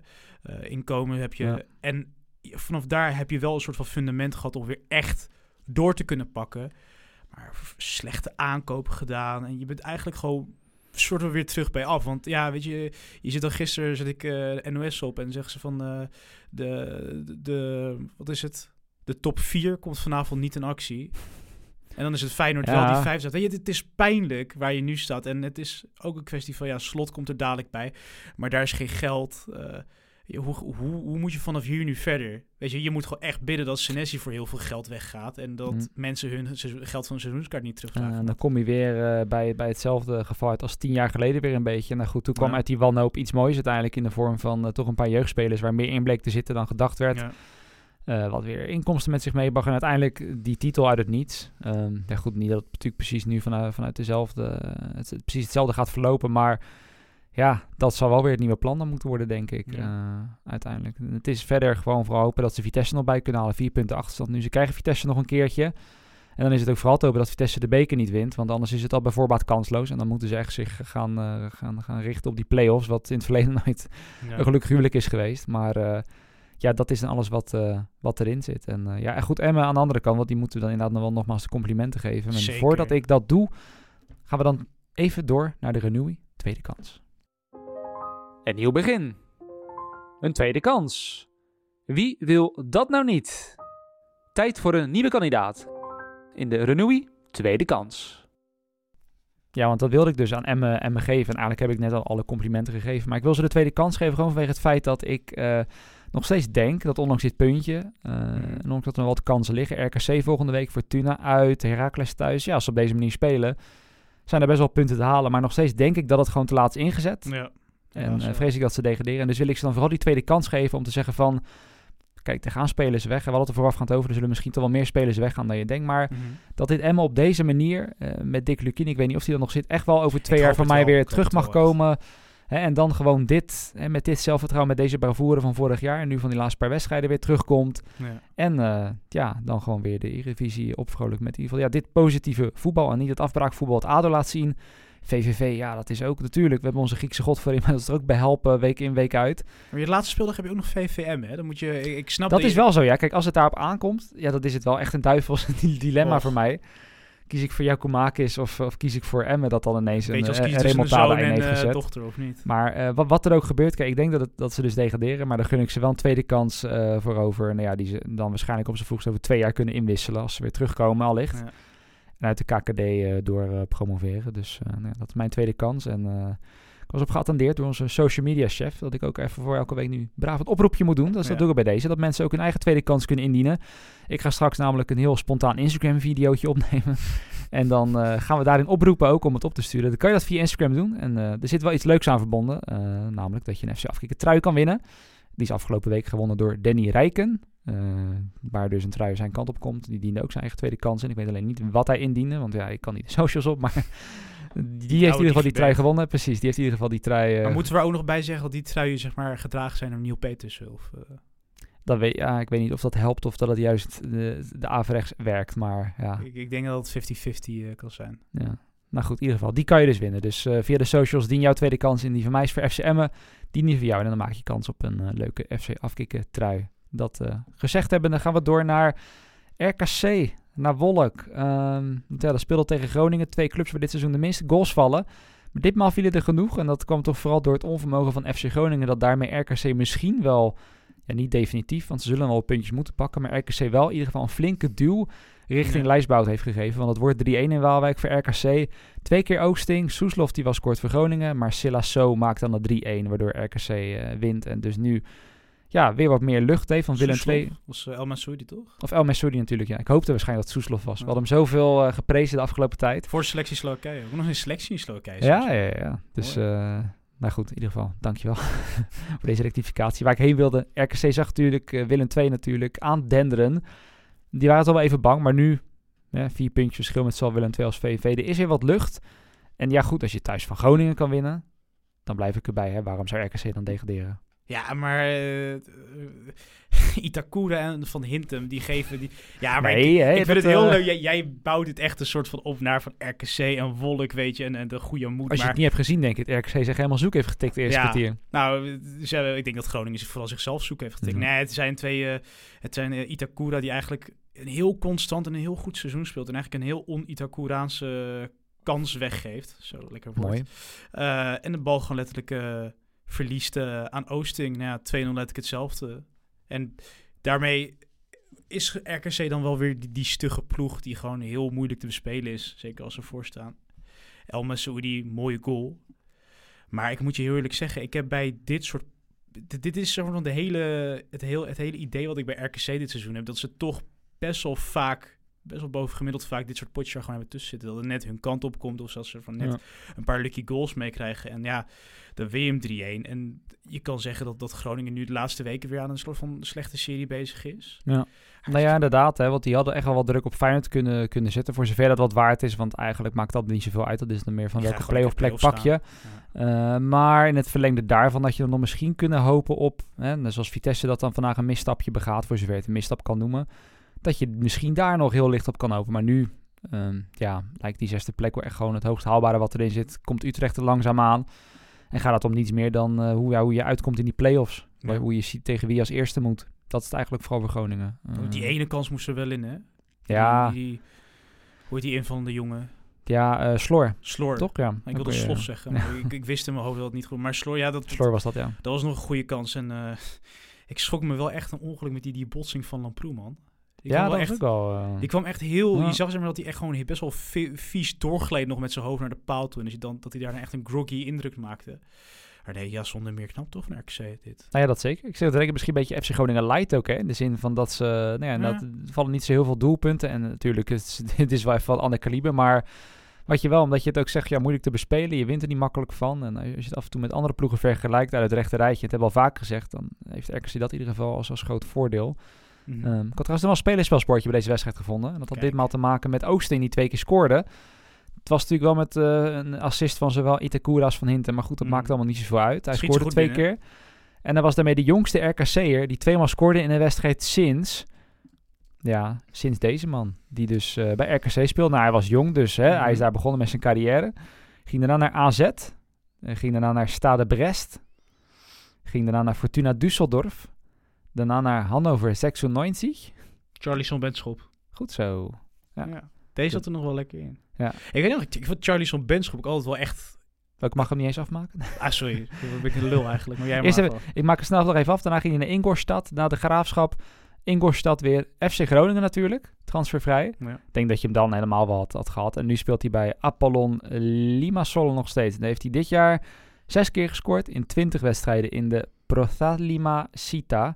uh, uh, inkomen heb je. Ja. En vanaf daar heb je wel een soort van fundament gehad om weer echt door te kunnen pakken. Maar slechte aankopen gedaan. En je bent eigenlijk gewoon soort van weer terug bij af. Want ja, weet je, je zit al gisteren, zet ik uh, N O S op en zeggen ze van uh, de, de, de, wat is het? De top vier komt vanavond niet in actie. En dan is het Feyenoord ja. wel die vijf staat. Weet je, het is pijnlijk waar je nu staat. En het is ook een kwestie van, ja, Slot komt er dadelijk bij. Maar daar is geen geld. Uh, Hoe, hoe, hoe moet je vanaf hier nu verder? Weet je, je moet gewoon echt bidden dat Senesi voor heel veel geld weggaat en dat mm. mensen hun geld van hun seizoenskaart niet terugvragen. En uh, dan kom je weer uh, bij, bij hetzelfde geval uit als tien jaar geleden weer een beetje. Nou goed, toen kwam ja. uit die wanhoop iets moois uiteindelijk in de vorm van uh, toch een paar jeugdspelers waar meer in bleek te zitten dan gedacht werd. Ja. Uh, wat weer inkomsten met zich meebracht en uiteindelijk die titel uit het niets. Um, ja goed, niet dat het natuurlijk precies nu vanuit, vanuit dezelfde, uh, het, het, precies hetzelfde gaat verlopen, maar ja, dat zal wel weer het nieuwe plan dan moeten worden, denk ik, ja. uh, uiteindelijk. Het is verder gewoon vooral hopen dat ze Vitesse nog bij kunnen halen. Vier punten achterstand nu. Ze krijgen Vitesse nog een keertje. En dan is het ook vooral te hopen dat Vitesse de beker niet wint. Want anders is het al bij voorbaat kansloos. En dan moeten ze echt zich gaan, uh, gaan, gaan richten op die play-offs. Wat in het verleden nooit ja. een gelukkig huwelijk is geweest. Maar uh, ja, dat is dan alles wat, uh, wat erin zit. En uh, ja, en goed, Emmen aan de andere kant. Want die moeten we dan inderdaad nog wel nogmaals de complimenten geven. En voordat ik dat doe, gaan we dan even door naar de Renewy tweede kans. Een nieuw begin. Een tweede kans. Wie wil dat nou niet? Tijd voor een nieuwe kandidaat. In de Renewy tweede kans. Ja, want dat wilde ik dus aan Emmen, Emmen geven. En eigenlijk heb ik net al alle complimenten gegeven. Maar ik wil ze de tweede kans geven gewoon vanwege het feit dat ik uh, nog steeds denk dat ondanks dit puntje, uh, mm. en ondanks dat er nog wat kansen liggen, R K C volgende week, Fortuna uit, Heracles thuis. Ja, als ze op deze manier spelen, zijn er best wel punten te halen. Maar nog steeds denk ik dat het gewoon te laat is ingezet. Ja. En ja, uh, vrees ik dat ze degraderen. En dus wil ik ze dan vooral die tweede kans geven om te zeggen van... Kijk, er gaan spelers weg. En we hadden het er voorafgaand over. Er zullen misschien toch wel meer spelers weggaan dan je denkt. Maar mm-hmm. dat dit Emmen op deze manier, uh, met Dick Lukien, ik weet niet of hij er nog zit, echt wel over twee ik jaar van mij wel. weer ik terug mag komen. Hè, en dan gewoon dit, hè, met dit zelfvertrouwen, met deze bravoure van vorig jaar. En nu van die laatste paar wedstrijden weer terugkomt. Ja. En uh, ja, dan gewoon weer de Eredivisie opvrolijk met in ieder geval ja, dit positieve voetbal. En niet het afbraakvoetbal het A D O laat zien. V V V, ja, dat is ook natuurlijk. We hebben onze Griekse god voor in, maar dat is er ook bij helpen week in, week uit. Maar je laatste speeldag heb je ook nog V V M, hè? Dan moet je, ik, ik snap dat dat is je... wel zo, ja. Kijk, als het daarop aankomt, ja, dat is het wel echt een duivels dilemma oh. voor mij. Kies ik voor Giacomakis of, of kies ik voor Emmen dat dan ineens een, een, een remontada in heeft gezet. Uh, dochter, of niet? Maar uh, wat, wat er ook gebeurt, kijk, ik denk dat, het, dat ze dus degraderen, maar dan gun ik ze wel een tweede kans uh, voor over. Nou ja, die ze dan waarschijnlijk op z'n vroegst over twee jaar kunnen inwisselen als ze weer terugkomen allicht. Ja. En uit de K K D uh, door uh, promoveren. Dus uh, nou ja, dat is mijn tweede kans. En uh, ik was op geattendeerd door onze social media chef, dat ik ook even voor elke week nu braaf het oproepje moet doen. Dus ja. dat doe ik bij deze. Dat mensen ook hun eigen tweede kans kunnen indienen. Ik ga straks namelijk een heel spontaan Instagram videootje opnemen. En dan uh, gaan we daarin oproepen ook om het op te sturen. Dan kan je dat via Instagram doen. En uh, er zit wel iets leuks aan verbonden. Uh, namelijk dat je een F C Afkikken trui kan winnen. Die is afgelopen week gewonnen door Danny Rijken. Uh, waar dus een trui zijn kant op komt. Die diende ook zijn eigen tweede kans in. Ik weet alleen niet wat hij indiende. Want ja, ik kan niet de socials op. Maar die, die heeft in ieder geval die trui gewonnen. Precies, die heeft in ieder geval die trui... Uh, maar moeten we er ook nog bij zeggen dat die truien zeg maar gedragen zijn door Neil Petersen? Of, uh... dat weet, ja, ik weet niet of dat helpt of dat het juist de, de averechts werkt. Maar ja. Ik, ik denk dat het vijftig vijftig uh, kan zijn. Ja. Nou goed, in ieder geval, die kan je dus winnen. Dus uh, via de socials dien jouw tweede kans in. Die van mij is voor F C Emmen. Die niet voor jou. En dan maak je kans op een uh, leuke F C Afkikken trui. Dat uh, gezegd hebben, dan gaan we door naar R K C, naar Wolk. Um, ja, dat speelde tegen Groningen. Twee clubs waar dit seizoen de minste goals vallen. Maar ditmaal vielen er genoeg. En dat kwam toch vooral door het onvermogen van F C Groningen. Dat daarmee R K C misschien wel, ja, niet definitief, want ze zullen wel puntjes moeten pakken. Maar R K C wel in ieder geval een flinke duw richting ja. Lijsbout heeft gegeven. Want het wordt drie-een in Waalwijk voor R K C. Twee keer Oosting. Soeslof die was kort voor Groningen. Maar Silasso maakt dan de drie-een, waardoor R K C uh, wint. En dus nu... Ja, weer wat meer lucht heeft van Willem twee. Was uh, El Masoudi toch? Of El Masoudi natuurlijk, ja. Ik hoopte waarschijnlijk dat Soeslof was. Ja. We hadden hem zoveel uh, geprezen de afgelopen tijd. Voor de selectie Slowakije. Ook nog een selectie in Slowakije. Ja, ja, ja. Dus, uh, nou goed, in ieder geval, dankjewel voor deze rectificatie. Waar ik heen wilde, R K C zag natuurlijk uh, Willem twee natuurlijk aan denderen. Die waren toch wel even bang, maar nu ja, vier puntjes verschil met zowel Willem twee als V V. Er is weer wat lucht. En ja goed, als je thuis van Groningen kan winnen, dan blijf ik erbij. Hè. Waarom zou R K C dan degraderen? Ja, maar uh, uh, Itakura en Van Hintem, die geven... Die, ja, maar nee, ik, hey, ik vind dat, het heel uh, leuk. Jij, jij bouwt het echt een soort van op naar van R K C en Wolk, weet je, en, en de goede moed. Als je maar, het niet hebt gezien, denk ik, het R K C zich helemaal zoek heeft getikt de eerste ja, kwartier. Nou, dus, uh, ik denk dat Groningen zich vooral zichzelf zoek heeft getikt. Mm-hmm. Nee, het zijn twee... Uh, het zijn uh, Itakura die eigenlijk een heel constant en een heel goed seizoen speelt. En eigenlijk een heel on-Itakuraanse kans weggeeft. Zo, lekker woord. Mooi. Uh, en de bal gewoon letterlijk... Uh, verliest uh, aan Oosting. Nou ja, twee nul letterlijk hetzelfde. En daarmee is R K C dan wel weer die, die stugge ploeg die gewoon heel moeilijk te bespelen is. Zeker als ze voorstaan. El Masoudi, mooie goal. Maar ik moet je heel eerlijk zeggen, ik heb bij dit soort... Dit, dit is zo van de hele, het, heel, het hele idee wat ik bij R K C dit seizoen heb. Dat ze toch best wel vaak... best wel bovengemiddeld vaak dit soort potjes er gewoon hebben tussen zitten. Dat het net hun kant op komt of zelfs er van net ja. een paar lucky goals meekrijgen. En ja, dan win je hem drie-een. En je kan zeggen dat, dat Groningen nu de laatste weken weer aan een soort van slechte serie bezig is. Ja. Nou ja, inderdaad. Hè, want die hadden echt wel wat druk op Feyenoord kunnen, kunnen zetten. Voor zover dat wat waard is. Want eigenlijk maakt dat niet zoveel uit. Dat is dan meer van welke play-off plek pak je. Ja. Uh, maar in het verlengde daarvan had je dan nog misschien kunnen hopen op... Hè, zoals Vitesse dat dan vandaag een misstapje begaat. Voor zover het een misstap kan noemen. Dat je misschien daar nog heel licht op kan hopen. Maar nu um, ja, lijkt die zesde plek wel echt gewoon het hoogst haalbare wat erin zit. Komt Utrecht er langzaam aan. En gaat het om niets meer dan uh, hoe, ja, hoe je uitkomt in die play-offs. Ja. Hoe je ziet tegen wie als eerste moet. Dat is het eigenlijk vooral voor Groningen. Uh, die ene kans moest er wel in, hè? Ja. Die, die, hoe heet die invallende jongen? Ja, uh, Slor. Slor. Toch, ja. Ik wilde Slof ja. zeggen. Maar ik, ik wist in mijn hoofd dat het niet goed. Maar Slor, ja. Dat, Slor was dat, ja. Dat was nog een goede kans. En uh, ik schrok me wel echt een ongeluk met die, die botsing van Lamproe, man. Die ja, dat echt, was ook wel... Uh... Die kwam echt heel... Ja. Je zag zeg maar, dat hij echt gewoon best wel vies doorgleed nog met zijn hoofd naar de paal toe. En dus dan, dat hij daar echt een groggy indruk maakte. Maar nee, ja, zonder meer knap toch van R K C dit. Nou ja, dat zeker. Ik zeg dat ik misschien een beetje F C Groningen light ook, hè. In de zin van dat ze... Nou ja, Ja. dat, er vallen niet zo heel veel doelpunten. En natuurlijk, het is, dit is wel even wat ander kaliber. Maar wat je wel, omdat je het ook zegt, ja, moeilijk te bespelen. Je wint er niet makkelijk van. En als je het af en toe met andere ploegen vergelijkt uit het rechte rijtje, het hebben we al vaak gezegd, dan heeft R K C dat in ieder geval als, als groot voordeel. Mm-hmm. Um, ik had trouwens nog wel een spelerspelsportje bij deze wedstrijd gevonden. En dat had Kijk. ditmaal te maken met Oosting, die twee keer scoorde. Het was natuurlijk wel met uh, een assist van zowel Itakura als Van Hinten. Maar goed, dat Mm. maakt allemaal niet zoveel uit. Hij Schiet scoorde ze twee goed binnen. keer. En hij was daarmee de jongste R K C'er die tweemaal scoorde in een wedstrijd sinds... Ja, sinds deze man. Die dus uh, bij R K C speelt. Nou, hij was jong, dus hè, Mm. hij is daar begonnen met zijn carrière. Ging daarna naar A Z. Uh, ging daarna naar Stade Brest. Ging daarna naar Fortuna Düsseldorf. Daarna naar Hannover zesennegentig. Charlison Benschop. Goed zo. Ja. Ja. Deze zat er nog wel lekker in. Ja. Ik weet nog, ik, ik vond Charlison Benschop ook altijd wel echt... Ik mag hem niet eens afmaken. Ah, sorry. Dan ben ik een lul eigenlijk. Maar jij Eerst mag even- wel. Ik maak er snel nog even af. Daarna ging hij naar Ingolstadt. Na de Graafschap. Ingolstadt weer. F C Groningen natuurlijk. Transfervrij. Ja. Ik denk dat je hem dan helemaal wel had, had gehad. En nu speelt hij bij Apollon Limassol nog steeds. En dan heeft hij dit jaar zes keer gescoord in twintig wedstrijden in de Prothalima Sita.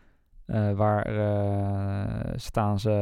Uh, waar uh, staan ze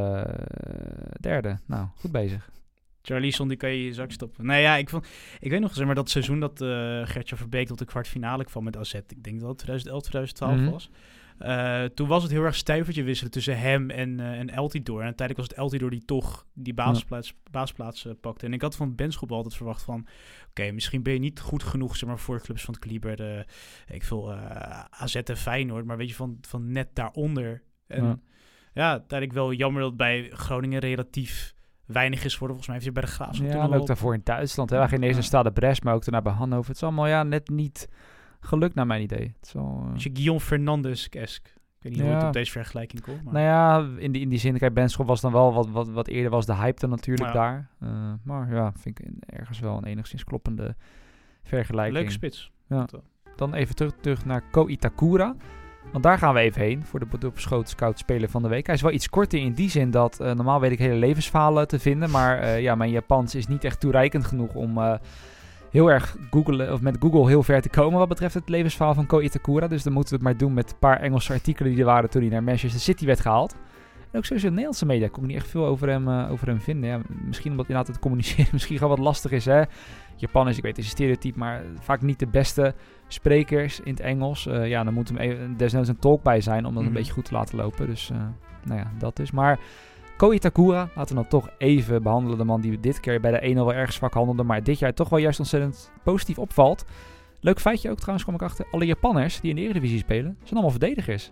uh, derde. Nou, goed bezig. Charlison, die kan je in je zak stoppen. Nee, ja, ik, vond, ik weet nog, zeg maar, dat seizoen dat uh, Gertjan Verbeek tot de kwartfinale kwam met A Z. Ik denk dat het twintig elf, twintig twaalf Mhm. was. Uh, toen was het heel erg stuivertje wisselen tussen hem en, uh, en Eltidoor. En uiteindelijk was het Eltidoor die toch die basisplaats, basisplaats uh, pakte. En ik had van Benschop altijd verwacht van... Oké, okay, misschien ben je niet goed genoeg, zeg maar, voor clubs van het kaliber. De, ik veel uh, A Z en Feyenoord, maar weet je, van, van net daaronder. En Ja. ja, uiteindelijk wel jammer dat bij Groningen relatief weinig is geworden. Volgens mij heeft hij bij de Graafschap Ja, toen en al ook daarvoor in Duitsland. Hè. Hij ging eerst naar Stade Brest, maar ook daarna bij Hannover. Het is allemaal ja, net niet gelukt naar mijn idee. Het is wel, uh... Beetje Guillaume Fernandes-esk. Ik weet niet hoe Ja. het op deze vergelijking komt. Maar... Nou ja, in die, in die zin, kijk, Benschop was dan wel wat, wat, wat eerder was de hype dan natuurlijk Ja. daar. Uh, maar ja, vind ik in- ergens wel een enigszins kloppende vergelijking. Leuke spits. Ja. Dat wel. Dan even terug, terug naar Ko Itakura. Want daar gaan we even heen voor de, de beschoten scout speler van de week. Hij is wel iets korter in die zin dat uh, normaal weet ik hele levensverhalen te vinden. Maar uh, ja, mijn Japans is niet echt toereikend genoeg om uh, heel erg Googlen, of met Google heel ver te komen wat betreft het levensverhaal van Ko Itakura. Dus dan moeten we het maar doen met een paar Engelse artikelen die er waren toen hij naar Manchester City werd gehaald. En ook sowieso in de Nederlandse media kon ik niet echt veel over hem, uh, over hem vinden. Ja, misschien omdat inderdaad het communiceren misschien gewoon wat lastig is. Hè? Japan is, ik weet, het is een stereotype, maar vaak niet de beste sprekers in het Engels. Uh, ja, dan moet er even, desnoods een tolk bij zijn om dat Mm-hmm. een beetje goed te laten lopen. Dus uh, nou ja, dat dus. Maar Ko Itakura, laten we dan toch even behandelen. De man die we dit keer bij de een al wel erg zwak handelde, maar dit jaar toch wel juist ontzettend positief opvalt. Leuk feitje ook trouwens, kwam ik achter. Alle Japanners die in de Eredivisie spelen, zijn allemaal verdedigers.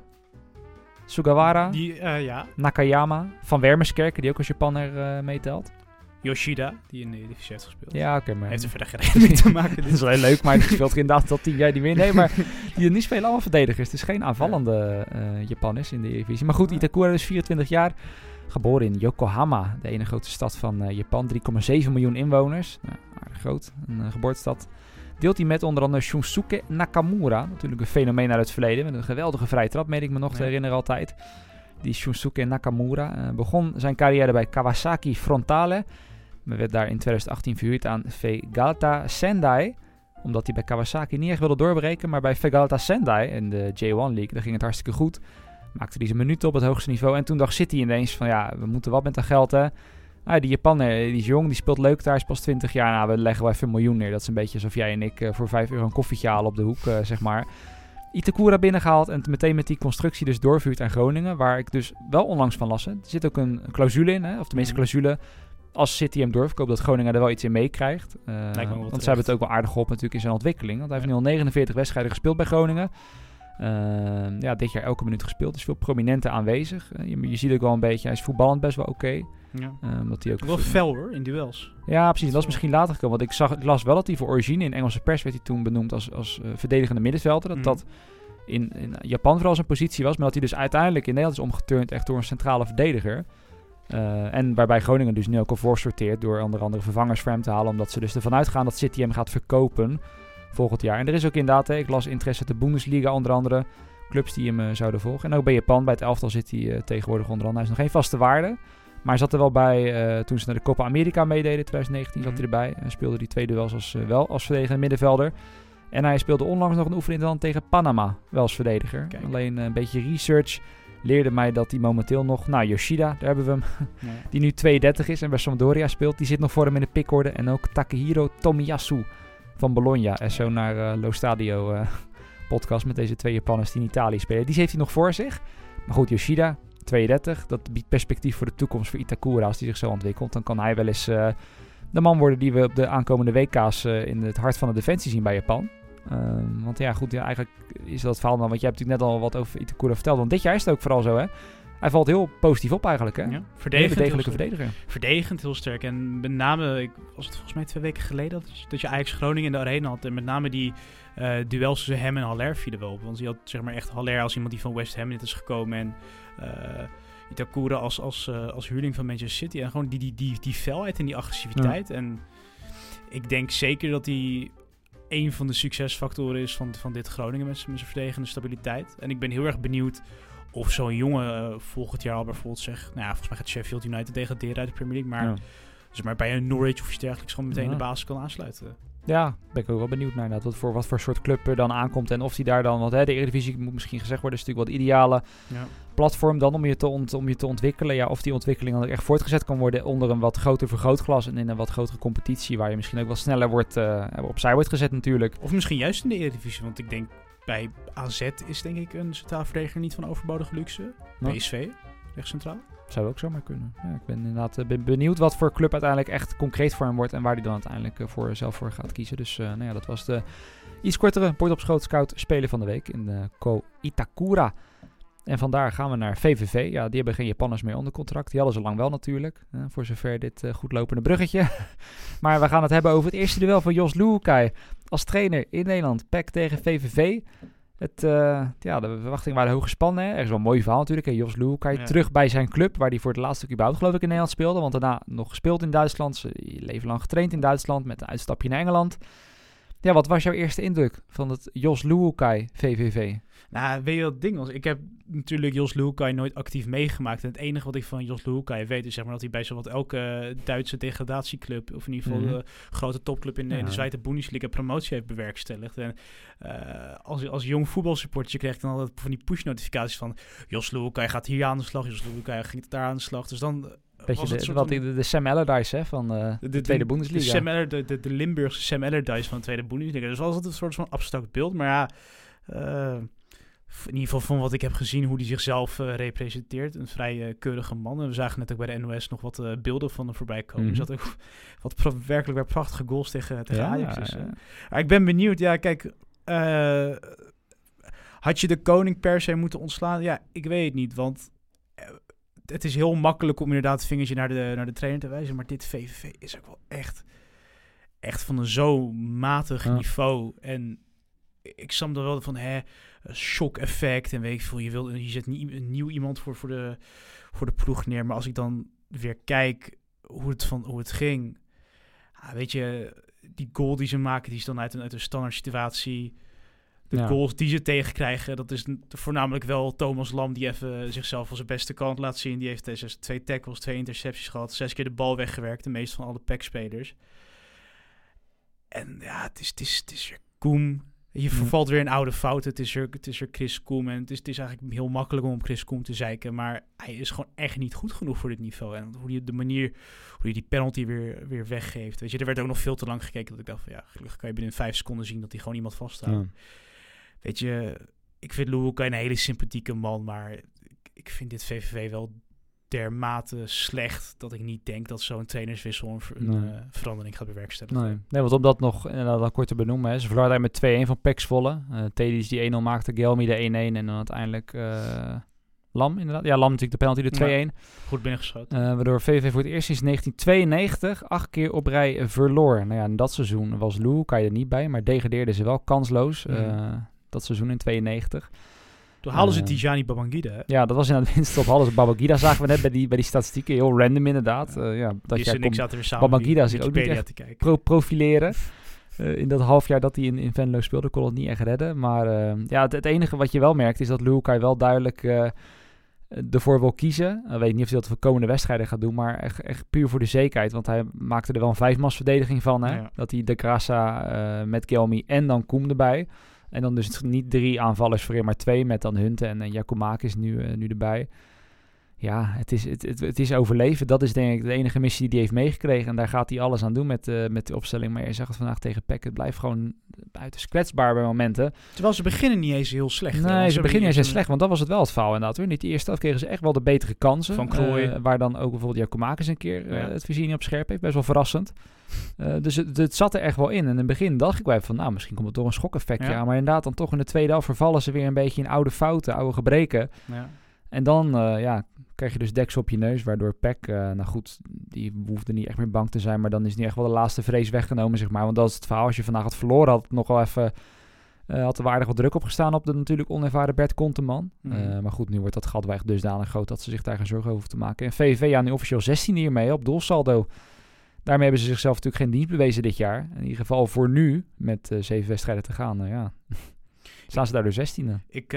Sugawara, Die, uh, ja. Nakayama, Van Wermerskerken, die ook als Japanner uh, meetelt. Yoshida, die in de divisie heeft gespeeld. Ja, oké, okay, maar... Heeft er verder geen reden mee te maken. Dat is wel heel leuk, maar die speelt er inderdaad al tien jaar niet meer. Nee, maar die, die spelen allemaal verdedigers. Het is geen aanvallende uh, Japanners in de Eredivisie. Maar goed, Itakura is vierentwintig jaar. Geboren in Yokohama, de ene grote stad van uh, Japan. drie komma zeven miljoen inwoners. Nou, aardig groot, een uh, geboortestad. Deelt hij met onder andere Shunsuke Nakamura. Natuurlijk een fenomeen uit het verleden. Met een geweldige vrije trap, meen ik me nog Ja. te herinneren altijd. Die Shunsuke Nakamura uh, begon zijn carrière bij Kawasaki Frontale. Maar werd daar in twintig achttien verhuurd aan Vegalta Sendai. Omdat hij bij Kawasaki niet echt wilde doorbreken. Maar bij Vegalta Sendai in de J één League, daar ging het hartstikke goed. Maakte hij zijn minuten op het hoogste niveau. En toen dacht City ineens van ja, we moeten wat met dat geld hè. Ah, die Japaner, die is jong, die speelt leuk daar, is pas twintig jaar. Nou, we leggen wel even een miljoen neer. Dat is een beetje alsof jij en ik uh, voor vijf euro een koffietje halen op de hoek, uh, zeg maar. Itakura binnengehaald en meteen met die constructie dus doorvuurt aan Groningen. Waar ik dus wel onlangs van las. Er zit ook een, een clausule in, hè, of tenminste clausule. Als City hem doorverkoopt, dat Groningen er wel iets in meekrijgt. Uh, want ze hebben het ook wel aardig geholpen natuurlijk in zijn ontwikkeling. Want hij heeft nu al negenenveertig wedstrijden gespeeld bij Groningen. Uh, ja, dit jaar elke minuut gespeeld. Dus veel prominente aanwezig. Uh, je, je ziet ook wel een beetje, hij is voetballend best wel oké. Okay. Ja. Uh, omdat hij ook wel fel hoor, in duels. Ja, precies. Dat was misschien later gekomen. Want ik, zag, ik las wel dat hij voor origine in Engelse pers werd hij toen benoemd als, als uh, verdedigende middenvelder. Dat mm. dat in, in Japan vooral zijn positie was. Maar dat hij dus uiteindelijk in Nederland is omgeturnd echt door een centrale verdediger. Uh, en waarbij Groningen dus nu ook al voorsorteert door onder andere vervangers voor hem te halen. Omdat ze dus ervan uitgaan dat City hem gaat verkopen volgend jaar. En er is ook inderdaad, hè, ik las interesse uit de Bundesliga onder andere. Clubs die hem uh, zouden volgen. En ook bij Japan, bij het elftal zit hij uh, tegenwoordig onder andere. Hij is nog geen vaste waarde. Maar hij zat er wel bij uh, toen ze naar de Copa America meededen. twintig negentien mm-hmm. zat hij erbij. En speelde die twee duels als, uh, wel als verdedigende middenvelder. En hij speelde onlangs nog een oefening dan tegen Panama, wel als verdediger. Kijk. Alleen een beetje research leerde mij dat hij momenteel nog... Nou, Yoshida, daar hebben we hem. Ja. Die nu tweeëndertig is en bij Sampdoria speelt. Die zit nog voor hem in de pickorde. En ook Takehiro Tomiyasu van Bologna. En zo naar uh, Lo Stadio uh, podcast met deze twee Japanners die in Italië spelen. Die heeft hij nog voor zich. Maar goed, Yoshida, tweeëndertig. Dat biedt perspectief voor de toekomst voor Itakura als die zich zo ontwikkelt. Dan kan hij wel eens uh, de man worden die we op de aankomende W K's uh, in het hart van de defensie zien bij Japan. Uh, want ja, goed, ja, eigenlijk is dat verhaal dan... Want jij hebt natuurlijk net al wat over Itakura verteld. Want dit jaar is het ook vooral zo, hè? Hij valt heel positief op eigenlijk, hè? Ja, verdedigend, een degelijke heel verdediger. Verdedigend heel sterk. En met name, ik, was het volgens mij twee weken geleden... dat, dat je Ajax Groningen in de arena had. En met name die uh, duels tussen hem en Haller vielen wel op. Want je had zeg maar echt Haller als iemand die van West Ham net is gekomen. En uh, Itakura als, als, uh, als huurling van Manchester City. En gewoon die, die, die, die felheid en die agressiviteit. Ja. En ik denk zeker dat hij... een van de succesfactoren is van, van dit Groningen met zijn verdedigende stabiliteit. En ik ben heel erg benieuwd of zo'n jongen uh, volgend jaar al bijvoorbeeld zegt... Nou ja, volgens mij gaat Sheffield United degraderen uit de Premier League. Maar, ja. dus maar bij een Norwich of iets dergelijks gewoon meteen ja. de basis kan aansluiten. Ja, ben ik ook wel benieuwd naar dat. Wat voor, wat voor soort club er dan aankomt. En of die daar dan... Want hè, de Eredivisie moet misschien gezegd worden. Is natuurlijk wel het ideale Ja. platform dan om je, te ont, om je te ontwikkelen. Ja, of die ontwikkeling dan ook echt voortgezet kan worden onder een wat groter vergrootglas. En in een wat grotere competitie waar je misschien ook wel sneller wordt, uh, opzij wordt gezet natuurlijk. Of misschien juist in de Eredivisie. Want ik denk bij A Z is denk ik een centraal verdediger niet van overbodige luxe. Ja. P S V, recht centraal. Zou ook zomaar kunnen. Ja, ik ben inderdaad uh, ben benieuwd wat voor club uiteindelijk echt concreet voor hem wordt. En waar hij dan uiteindelijk uh, voor, zelf voor gaat kiezen. Dus uh, nou ja, dat was de iets kortere Bord op Schoot Scout Speler van de Week in de Ko Itakura. En vandaar gaan we naar V V V. Ja, die hebben geen Japanners meer onder contract. Die hadden ze lang wel natuurlijk. Uh, voor zover dit uh, goed lopende bruggetje. Maar we gaan het hebben over het eerste duel van Jos Luhukay als trainer in Nederland. P E C tegen V V V. Het, uh, ja, de verwachtingen waren hoog gespannen. Hè. Er is wel een mooi verhaal natuurlijk. Hè. Jos Luhukay ja. terug bij zijn club, waar hij voor het laatste keer überhaupt geloof ik in Nederland speelde. Want daarna nog gespeeld in Duitsland. Ze leven lang getraind in Duitsland met een uitstapje naar Engeland. Ja, wat was jouw eerste indruk van het Jos Luhukay V V V? Nou, weet je wat het ding was? Ik heb natuurlijk Jos Luhukay nooit actief meegemaakt. En het enige wat ik van Jos Luhukay weet is zeg maar, dat hij bij zowat elke Duitse degradatieclub, of in ieder geval mm-hmm. de grote topclub in, ja. in de Zweedse Bundesliga promotie heeft bewerkstelligd. En uh, als, als jong voetbalsupporter, je krijgt dan altijd van die push-notificaties van Jos Luhukay gaat hier aan de slag, Jos Luhukay ging daar aan de slag. Dus dan... Beetje de, wat, de, de Sam Allardyce hè, van uh, de, de Tweede Bundesliga. De, Sam Aller, de, de, de Limburgse Sam Allardyce van de Tweede Bundesliga. Dus was het een soort van abstract beeld. Maar ja, uh, in ieder geval van wat ik heb gezien, hoe hij zichzelf uh, representeert. Een vrij uh, keurige man. En we zagen net ook bij de N O S nog wat uh, beelden van hem voorbij komen. Mm-hmm. Er zat ook wat pra- werkelijk weer prachtige goals tegen, tegen ja, Ajax. Dus, uh. ja. Maar ik ben benieuwd. Ja, kijk... Uh, had je de koning per se moeten ontslaan? Ja, ik weet het niet, want... Uh, het is heel makkelijk om inderdaad het vingertje naar de, naar de trainer te wijzen. Maar dit V V V is ook wel echt, echt van een zo matig ja. niveau. En ik snap er wel van, hè, shock effect en weet ik veel. Je, wil, je zet nie, een nieuw iemand voor, voor, de, voor de ploeg neer. Maar als ik dan weer kijk hoe het, van, hoe het ging. Ja, weet je, die goal die ze maken, die is dan uit een, uit een standaard situatie... De ja. goals die ze tegenkrijgen, dat is voornamelijk wel Thomas Lam die even zichzelf als zijn beste kant laat zien. Die heeft deze twee tackles, twee intercepties gehad, zes keer de bal weggewerkt, de meeste van alle P E C-spelers. En ja, het is, het is, het is weer Koem. Je vervalt weer in oude fouten. Het is er, het is er Chris Koem en het is, het is eigenlijk heel makkelijk om op Chris Koem te zeiken, maar hij is gewoon echt niet goed genoeg voor dit niveau. En hoe die, de manier hoe hij die penalty weer, weer weggeeft. Weet je, er werd ook nog veel te lang gekeken dat ik dacht van ja, gelukkig kan je binnen vijf seconden zien dat hij gewoon iemand vasthoudt. Ja. Weet je, ik vind Luhukay een hele sympathieke man, maar ik, ik vind dit V V V wel dermate slecht dat ik niet denk dat zo'n trainerswissel een, nee. een uh, verandering gaat bewerkstelligen. Nee. nee, want om dat nog inderdaad al kort te benoemen, hè, ze verloren daar met twee-een van P E C Zwolle. Uh, Tedis die één-nul maakte, Gelmi de één-een en dan uiteindelijk uh, Lam inderdaad. Ja, Lam natuurlijk de penalty de twee-een. Ja, goed binnengeschoten. Uh, waardoor V V V voor het eerst sinds negentien tweeënnegentig acht keer op rij uh, verloor. Nou ja, in dat seizoen was Luhukay er niet bij, maar degradeerden ze wel kansloos. Mm. Uh, dat seizoen in tweeënnegentig. Toen haalden uh, ze Tijani Babangida. Hè? Ja, dat was in het winst op hadden ze Babangida. Zagen we net bij die, bij die statistieken. Heel random inderdaad. Uh, ja, dat die jij zaten weer samen Babangida zich ook niet echt pro- profileren. Uh, in dat half jaar dat hij in, in Venlo speelde, kon het niet echt redden. Maar uh, ja, het, het enige wat je wel merkt is dat Luhukay wel duidelijk uh, ervoor wil kiezen. Ik weet niet of hij dat voor komende wedstrijden gaat doen, maar echt, echt puur voor de zekerheid. Want hij maakte er wel een vijfmansverdediging van. Hè? Ja. Dat hij De Graça uh, met Kelmy en dan Koem erbij. En dan dus niet drie aanvallers voorin, maar twee met dan Hunte en, en Giakoumakis nu, uh, nu erbij. Ja, het is, het, het, het is overleven. Dat is denk ik de enige missie die hij heeft meegekregen. En daar gaat hij alles aan doen met, uh, met de opstelling. Maar je zag het vandaag tegen P E C. Het blijft gewoon buiten kwetsbaar bij momenten. Terwijl ze beginnen niet eens heel slecht. Nee, hè? ze, ze beginnen niet eens slecht. Want dat was het wel het fout inderdaad. Hoor. Niet de eerste helft kregen ze echt wel de betere kansen. Van Krooi. Uh, waar dan ook bijvoorbeeld Giakoumakis een keer uh, ja. het vizier niet op scherp heeft. Best wel verrassend. Uh, dus het, het zat er echt wel in. En in het begin dacht ik bij van, nou, misschien komt het door een schokeffectje ja. aan. Maar inderdaad, dan toch in de tweede helft vervallen ze weer een beetje in oude fouten, oude gebreken. Ja. En dan, uh, ja... krijg je dus deksel op je neus, waardoor P E C, uh, nou goed, die hoefde niet echt meer bang te zijn, maar dan is niet echt wel de laatste vrees weggenomen, zeg maar. Want dat is het verhaal. Als je vandaag had verloren, had het nog wel even, uh, had er waardig wat druk op gestaan op de natuurlijk onervaren Bert Konteman. Mm. Uh, maar goed, nu wordt dat gat weg dusdanig groot dat ze zich daar geen zorgen over hoeven te maken. En V V V, ja, nu officieel zestien hiermee op doelsaldo. Daarmee hebben ze zichzelf natuurlijk geen dienst bewezen dit jaar. In ieder geval voor nu, met uh, zeven wedstrijden te gaan, uh, ja. Staan ze daar door zestiende. Ik, uh,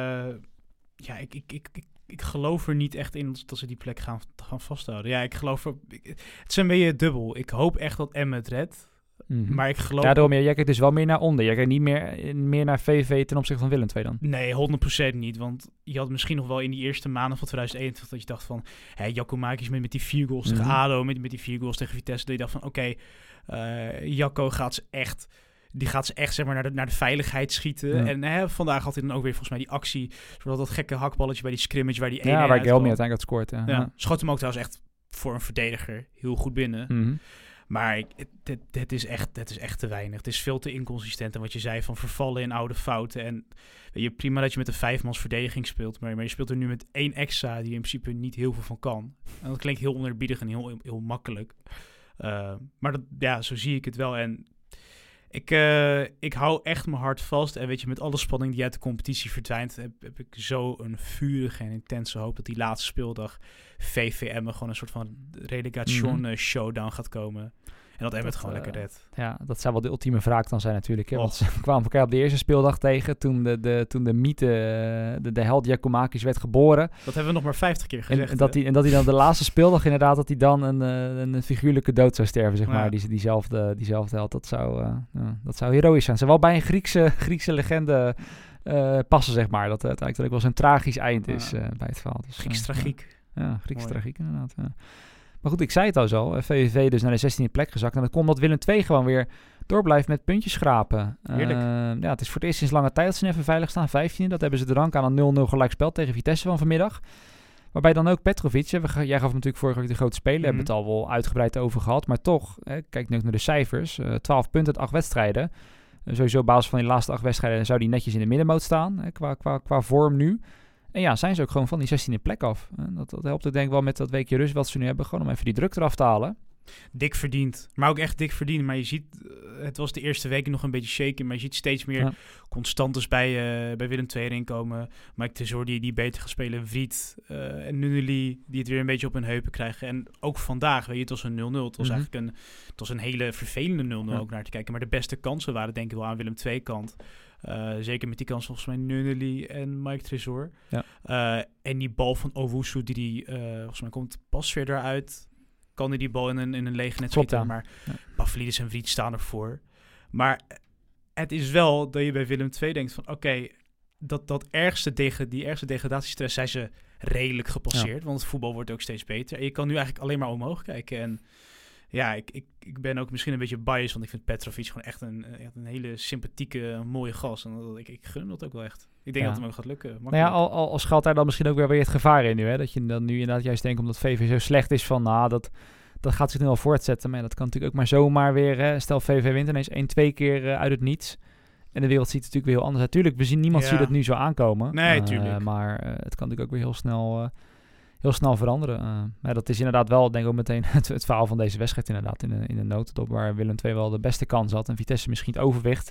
ja, ik, ik, ik, ik Ik geloof er niet echt in dat ze die plek gaan, gaan vasthouden. Ja, ik geloof er... Ik, het is een beetje dubbel. Ik hoop echt dat Emmen het redt. Mm-hmm. Maar ik geloof... Ja, daarom, jij kijkt dus wel meer naar onder. Jij kijkt niet meer, meer naar V V V ten opzichte van Willem twee dan? Nee, honderd procent niet. Want je had misschien nog wel in die eerste maanden van twintig eenentwintig... dat je dacht van... Hé, Giakoumakis met, met die vier goals mm-hmm. tegen A D O... Met, met die vier goals tegen Vitesse... dat je dacht van... Oké, okay, uh, Jacco gaat ze echt... Die gaat ze echt zeg maar, naar, de, naar de veiligheid schieten. Ja. En hè, vandaag had hij dan ook weer volgens mij die actie... zodat dat gekke hakballetje bij die scrimmage... waar die ja, waar Gelmy uiteindelijk had scoort. Ja. Ja. Schoot hem ook trouwens echt voor een verdediger heel goed binnen. Mm-hmm. Maar het, het, het, is echt, het is echt te weinig. Het is veel te inconsistent. En wat je zei van vervallen in oude fouten. En weet je, prima dat je met een vijfmans verdediging speelt... Maar, maar je speelt er nu met één extra... die in principe niet heel veel van kan. En dat klinkt heel onerbiedig en heel, heel, heel makkelijk. Uh, maar dat, ja, zo zie ik het wel. En... Ik, uh, ik hou echt mijn hart vast. En weet je, met alle spanning die uit de competitie verdwijnt... heb, heb ik zo een vurige en intense hoop... dat die laatste speeldag V V M gewoon een soort van relegation mm-hmm. showdown gaat komen. En dat Emmen het gewoon uh, lekker redt. Ja, dat zou wel de ultieme wraak dan zijn natuurlijk. Hè? Want ze kwamen elkaar op de eerste speeldag tegen... toen de, de, toen de mythe, de, de held Giakoumakis werd geboren. Dat hebben we nog maar vijftig keer gezegd. En, dat, die, en dat hij dan de laatste speeldag inderdaad... dat hij dan een, een, een figuurlijke dood zou sterven, zeg maar. Ja. Die, diezelfde, diezelfde held. Dat zou, uh, ja, dat zou heroïsch zijn. Ze zou wel bij een Griekse, Griekse legende uh, passen, zeg maar. Dat het uiteindelijk ook wel zo'n tragisch eind is ja. uh, bij het verhaal. Dus, Grieks uh, tragiek. Ja, ja Grieks tragiek inderdaad, ja. Maar goed, ik zei het al zo. V V V dus naar de zestiende plek gezakt. En dat komt omdat Willem twee gewoon weer door blijft met puntjes schrapen. Heerlijk. Uh, ja, het is voor het eerst sinds lange tijd dat ze even veilig staan. vijftiende. Dat hebben ze te danken aan een nul nul gelijkspel tegen Vitesse van vanmiddag. Waarbij dan ook Petrovic, jij gaf hem natuurlijk vorige week de grote speler, mm-hmm. hebben het al wel uitgebreid over gehad. Maar toch, hè, kijk nu ook naar de cijfers. Uh, twaalf punten uit acht wedstrijden. Uh, sowieso op basis van die laatste acht wedstrijden zou die netjes in de middenmoot staan. Hè, qua, qua, qua vorm nu. En ja, zijn ze ook gewoon van die zestiende plek af. En dat, dat helpt er denk ik wel met dat weekje rust wat ze nu hebben. Gewoon om even die druk eraf te halen. Dik verdiend. Maar ook echt dik verdiend. Maar je ziet, het was de eerste weken nog een beetje shaken. Maar je ziet steeds meer ja. constantes bij, uh, bij Willem twee erin komen. Mike Tresor die, die beter gaat spelen. Vriet uh, en Nunnely die het weer een beetje op hun heupen krijgen. En ook vandaag, weet je, het was een nul nul. Het was mm-hmm. eigenlijk een, het was een hele vervelende nul nul ja. ook naar te kijken. Maar de beste kansen waren denk ik wel aan Willem twee kant. Uh, zeker met die kans volgens mij Nunnely en Mike Tresor. Ja. Uh, en die bal van Owusu, die, die uh, volgens mij komt pas weer eruit. Kan hij die bal in een, in een lege net schieten. Ja. Maar ja. Pavlidis en Vriet staan ervoor. Maar het is wel dat je bij Willem twee denkt van... Oké, okay, dat, dat ergste dege, die ergste degradatiestress zijn ze redelijk gepasseerd. Ja. Want het voetbal wordt ook steeds beter. En je kan nu eigenlijk alleen maar omhoog kijken. En ja, ik, ik, ik ben ook misschien een beetje biased. Want ik vind Petrovic gewoon echt een, echt een hele sympathieke, mooie gast. En dat, ik, ik gun dat ook wel echt. Ik denk ja. dat het hem ook gaat lukken. Nou ja, al, al, al schuilt daar dan misschien ook weer weer het gevaar in nu. Hè? Dat je dan nu inderdaad juist denkt omdat V V zo slecht is van... nou, dat, dat gaat zich nu al voortzetten. Maar ja, dat kan natuurlijk ook maar zomaar weer... Hè? Stel V V wint ineens één, twee keer uh, uit het niets. En de wereld ziet het natuurlijk weer heel anders. Natuurlijk, we zien niemand ja. ziet het nu zo aankomen. Nee, uh, tuurlijk. Maar uh, het kan natuurlijk ook weer heel snel... Uh, heel snel veranderen. Uh, maar dat is inderdaad wel, denk ik ook meteen het, het verhaal van deze wedstrijd inderdaad in de, in de notendop, waar Willem twee wel de beste kans had en Vitesse misschien het overwicht.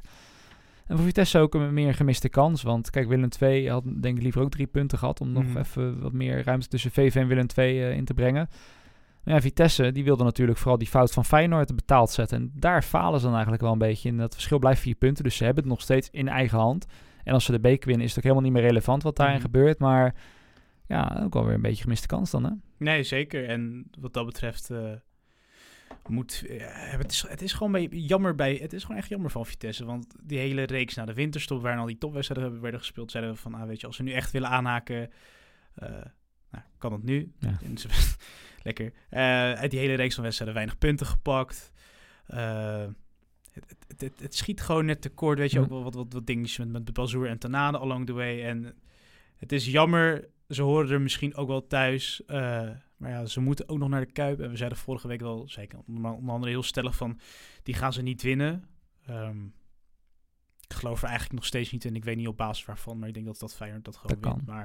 En voor Vitesse ook een meer gemiste kans, want kijk, Willem twee had denk ik liever ook drie punten gehad om nog mm. even wat meer ruimte tussen V V en Willem twee uh, in te brengen. Maar ja, Vitesse, die wilde natuurlijk vooral die fout van Feyenoord betaald zetten. En daar falen ze dan eigenlijk wel een beetje in. Dat verschil blijft vier punten, dus ze hebben het nog steeds in eigen hand. En als ze de beker winnen, is het ook helemaal niet meer relevant wat daarin mm. gebeurt, maar... ja, ook alweer een beetje gemiste kans dan, hè? Nee, zeker. En wat dat betreft uh, moet... Uh, het, is, het is gewoon bij, jammer bij... Het is gewoon echt jammer van Vitesse. Want die hele reeks na de winterstop, waarin al die topwedstrijden werden gespeeld, zeiden we van, ah, weet je, als we nu echt willen aanhaken, uh, nou, kan dat nu. Ja. Lekker. Uh, uit die hele reeks van wedstrijden weinig punten gepakt. Uh, het, het, het, het schiet gewoon net tekort, weet je, ja. ook wel wat, wat, wat dingetjes met, met Bazoer en Tanane along the way. En het is jammer, ze horen er misschien ook wel thuis. Uh, maar ja, ze moeten ook nog naar de Kuip. En we zeiden vorige week wel, zeker onder andere heel stellig van, die gaan ze niet winnen. Um, ik geloof er eigenlijk nog steeds niet in. Ik weet niet op basis waarvan, maar ik denk dat dat Feyenoord dat gewoon dat wint. Maar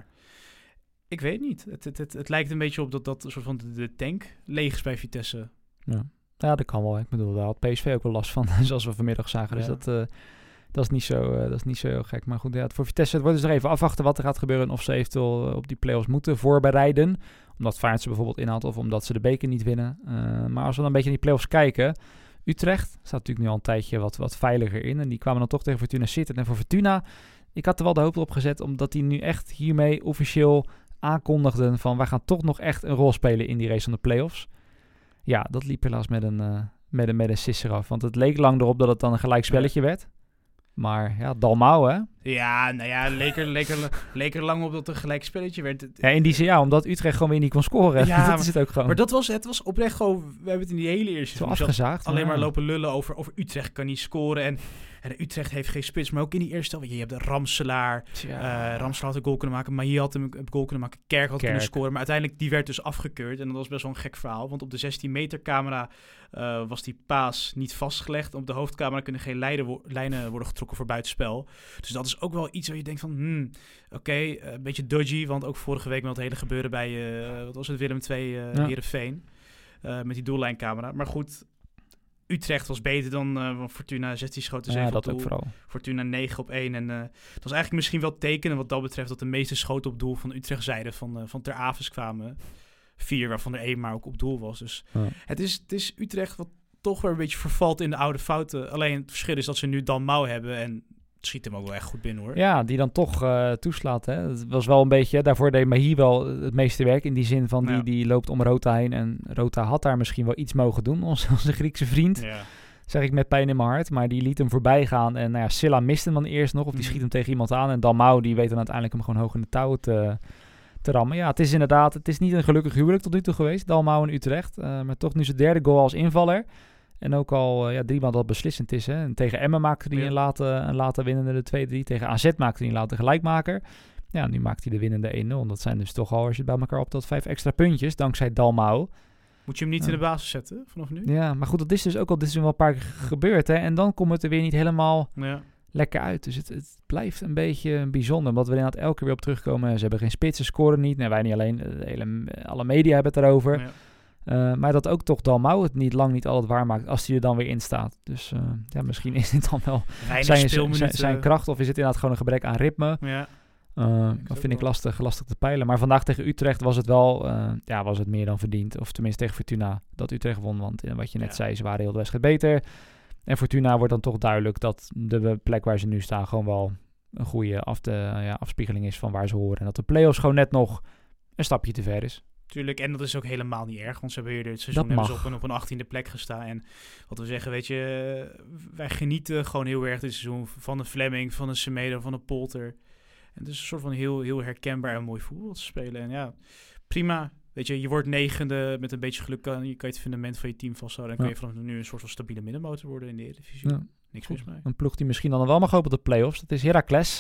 ik weet niet. Het, het, het, het lijkt een beetje op dat dat soort van de, de tank leeg is bij Vitesse. Ja. ja, dat kan wel. Ik bedoel, daar had P S V ook wel last van, zoals we vanmiddag zagen. Ja. Dus dat, uh, dat, is niet zo, uh, dat is niet zo heel gek. Maar goed, ja, voor Vitesse het wordt dus nog even afwachten wat er gaat gebeuren. Of ze eventueel op die play-offs moeten voorbereiden. Omdat Feyenoord ze bijvoorbeeld inhaalt of omdat ze de beker niet winnen. Uh, maar als we dan een beetje naar die play-offs kijken. Utrecht staat natuurlijk nu al een tijdje wat, wat veiliger in. En die kwamen dan toch tegen Fortuna Sittard. En voor Fortuna, ik had er wel de hoop op gezet, omdat die nu echt hiermee officieel aankondigden van, wij gaan toch nog echt een rol spelen in die race van de play-offs. Ja, dat liep helaas met een, uh, met een, met een sisser af. Want het leek lang erop dat het dan een gelijk spelletje werd. Maar ja, Dalmau, hè? Ja, nou ja, leek er, leek er, leek er lang op dat het een gelijk spelletje werd. Ja, in die zin ja, omdat Utrecht gewoon weer niet kon scoren. Ja, dat maar, is het ook gewoon. Maar dat was, het was oprecht gewoon, we hebben het in die hele eerste... Zo afgezaagd. Alleen maar, maar ja. lopen lullen over, over Utrecht kan niet scoren. En, en Utrecht heeft geen spits, maar ook in die eerste... Je hebt de Ramselaar. Ja. Uh, Ramselaar had een goal kunnen maken. Maar hier had hem een goal kunnen maken. Kerk had Kerk. kunnen scoren. Maar uiteindelijk, die werd dus afgekeurd. En dat was best wel een gek verhaal. Want op de zestien meter camera uh, was die paas niet vastgelegd. Op de hoofdcamera kunnen geen lijnen, wo- lijnen worden getrokken voor buitenspel. Dus dat is ook wel iets waar je denkt van... Hmm, Oké, okay, uh, een beetje dodgy. Want ook vorige week met het hele gebeuren bij... Uh, wat was het? Willem twee uh, ja. Heerenveen. Uh, met die doellijncamera. Maar goed... Utrecht was beter dan uh, Fortuna zestien schoten zeven ja, dat op doel. ook vooral. Fortuna negen op één. En uh, het was eigenlijk misschien wel tekenen wat dat betreft dat de meeste schoten op doel van Utrecht zijde van, uh, van Ter Avens kwamen. Vier, waarvan er één maar ook op doel was. Dus ja. het, is, het is Utrecht wat toch weer een beetje vervalt in de oude fouten. Alleen het verschil is dat ze nu Dalmau hebben en het schiet hem ook wel echt goed binnen, hoor. Ja, die dan toch uh, toeslaat. Hè. Het was wel een beetje, daarvoor deed Mahi wel het meeste werk. In die zin van, die, ja. die loopt om Rota heen. En Rota had daar misschien wel iets mogen doen, onze, onze Griekse vriend. Ja. Zeg ik met pijn in mijn hart. Maar die liet hem voorbij gaan. En nou ja, Silla mist hem dan eerst nog. Of die mm. schiet hem tegen iemand aan. En Dalmau, die weet dan uiteindelijk hem gewoon hoog in de touw te, te rammen. Ja, het is inderdaad, het is niet een gelukkig huwelijk tot nu toe geweest. Dalmau en Utrecht. Uh, maar toch nu zijn derde goal als invaller. En ook al uh, ja, driemaal dat beslissend is. Hè. En tegen Emmen maakte hij ja. een, late, een late winnende de twee drie. Tegen A Z maakte hij een late gelijkmaker. Ja, nu maakt hij de winnende één nul. Dat zijn dus toch al, als je het bij elkaar optelt, vijf extra puntjes. Dankzij Dalmau. Moet je hem niet ja. in de basis zetten vanaf nu? Ja, maar goed, dat is dus ook al dit is wel een paar keer gebeurd. Hè. En dan komt het er weer niet helemaal ja. lekker uit. Dus het, het blijft een beetje bijzonder. Omdat we er inderdaad elke keer weer op terugkomen. Ze hebben geen spitsen, scoren niet. Nee, wij niet alleen. De hele, alle media hebben het erover. Ja. Uh, maar dat ook toch Dalmau het niet lang niet altijd waar maakt als hij er dan weer in staat. Dus uh, ja, misschien is dit dan wel zijn, zijn, zijn kracht of is het inderdaad gewoon een gebrek aan ritme. Ja. Uh, dat vind ik lastig, lastig te peilen. Maar vandaag tegen Utrecht was het wel uh, ja, was het meer dan verdiend. Of tenminste tegen Fortuna dat Utrecht won. Want uh, wat je net ja. zei, ze waren heel de wedstrijd beter. En Fortuna wordt dan toch duidelijk dat de plek waar ze nu staan gewoon wel een goede af de, uh, ja, afspiegeling is van waar ze horen. En dat de play-offs gewoon net nog een stapje te ver is. Tuurlijk, en dat is ook helemaal niet erg, want ze hebben hier dit seizoen hebben ze op een, op een achttiende plek gestaan. En wat we zeggen, weet je, wij genieten gewoon heel erg dit seizoen van een Fleming, van een Semedo, van een Polter. En het is een soort van heel, heel herkenbaar en mooi voetbal te spelen. En ja, prima. Weet je, je wordt negende, met een beetje geluk kan je, kan je het fundament van je team vasthouden. En ja. kan je vanaf nu een soort van stabiele middenmotor worden in de Eredivisie. Ja. Niks mis mee. Een ploeg die misschien dan wel mag hopen op de play-offs, dat is Heracles.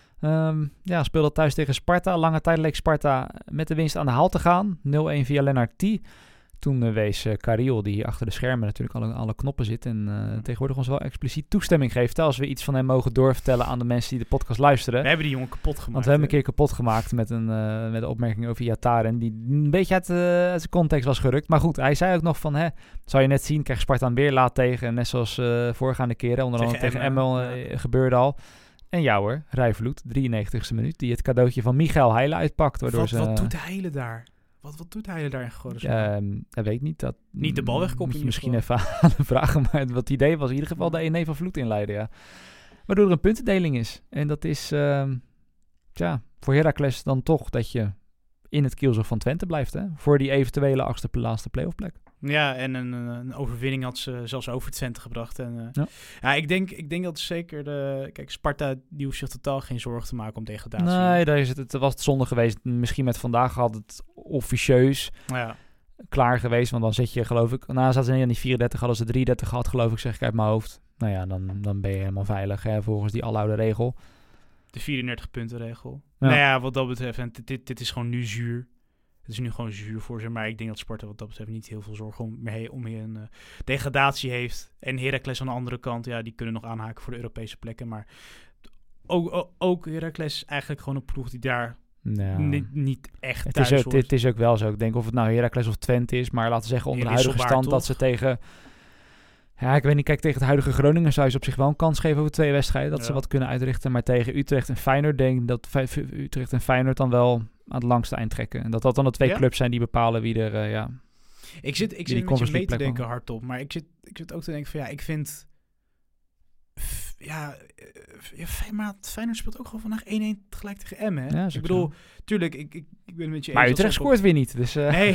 Um, ja, speelde thuis tegen Sparta. Lange tijd leek Sparta met de winst aan de haal te gaan. nul-een via Lennart T. Toen uh, wees uh, Kariel, die hier achter de schermen natuurlijk alle, alle knoppen zit. En uh, tegenwoordig ons wel expliciet toestemming geeft. Als we iets van hem mogen doorvertellen aan de mensen die de podcast luisteren. We hebben die jongen kapot gemaakt. Want we hebben een keer kapot gemaakt met een, uh, met een opmerking over Iataren. Die een beetje uit, uh, uit zijn context was gerukt. Maar goed, hij zei ook nog van, hè, zou je net zien, krijgt Sparta hem weer laat tegen. Net zoals uh, voorgaande keren, onder andere tegen Emmen uh, ja. gebeurde al. En jou hoor, Rijvloed, drieënnegentigste minuut, die het cadeautje van Michael Heile uitpakt. Waardoor wat, ze, wat doet Heile daar? Wat, wat doet Heile daar in Goorles? Um, ik weet niet. Dat, niet de bal wegkoppen. Moet je misschien even aan vragen. Maar wat het idee was in ieder geval de een van Vloed inleiden. Ja. Waardoor er een puntendeling is. En dat is um, tja, voor Heracles dan toch dat je in het kielzog van Twente blijft. Hè? Voor die eventuele achtste laatste play-off plek. Ja, en een, een overwinning had ze zelfs over Twente gebracht. En, uh, ja. ja, ik denk, ik denk dat zeker de... Kijk, Sparta die hoeft zich totaal geen zorgen te maken om degradatie. Nee, daar is het, het was het zonde geweest. Misschien met vandaag had het officieus ja. klaar geweest. Want dan zit je, geloof ik... Nou, zaten ze niet aan die vierendertig, hadden ze drieëndertig gehad, geloof ik, zeg ik uit mijn hoofd. Nou ja, dan, dan ben je helemaal veilig, hè, volgens die aloude regel. De vierendertig punten regel. Ja. Nou ja, wat dat betreft, en dit, dit, dit is gewoon nu zuur. Het is nu gewoon zuur voor ze. Maar ik denk dat Sparta wat dat betreft niet heel veel zorgen om meer, om meer een uh, degradatie heeft. En Heracles aan de andere kant, ja, die kunnen nog aanhaken voor de Europese plekken. Maar ook, ook, ook Heracles is eigenlijk gewoon een ploeg die daar ja. niet, niet echt het thuis is ook, hoort. Het is ook wel zo. Ik denk of het nou Heracles of Twente is. Maar laten we zeggen onder de huidige stand toch? Dat ze tegen... Ja, ik weet niet. Kijk, tegen het huidige Groningen zou je op zich wel een kans geven over twee wedstrijden. Dat ja. ze wat kunnen uitrichten. Maar tegen Utrecht en Feyenoord denk ik dat Utrecht en Feyenoord dan wel aan het langste eind trekken. En dat dat dan de twee ja? clubs zijn die bepalen wie er, uh, ja... Ik zit, ik zit met je mee te denken hardop. Maar ik zit, ik zit ook te denken van ja, ik vind... F, ja, ja, maar Feyenoord speelt ook gewoon vandaag één-één tegelijk tegen Emmen. Hè? Ja, ik bedoel, zo. tuurlijk, ik, ik, ik ben met je maar eens. Maar Utrecht scoort op... weer niet, dus... Uh... Nee.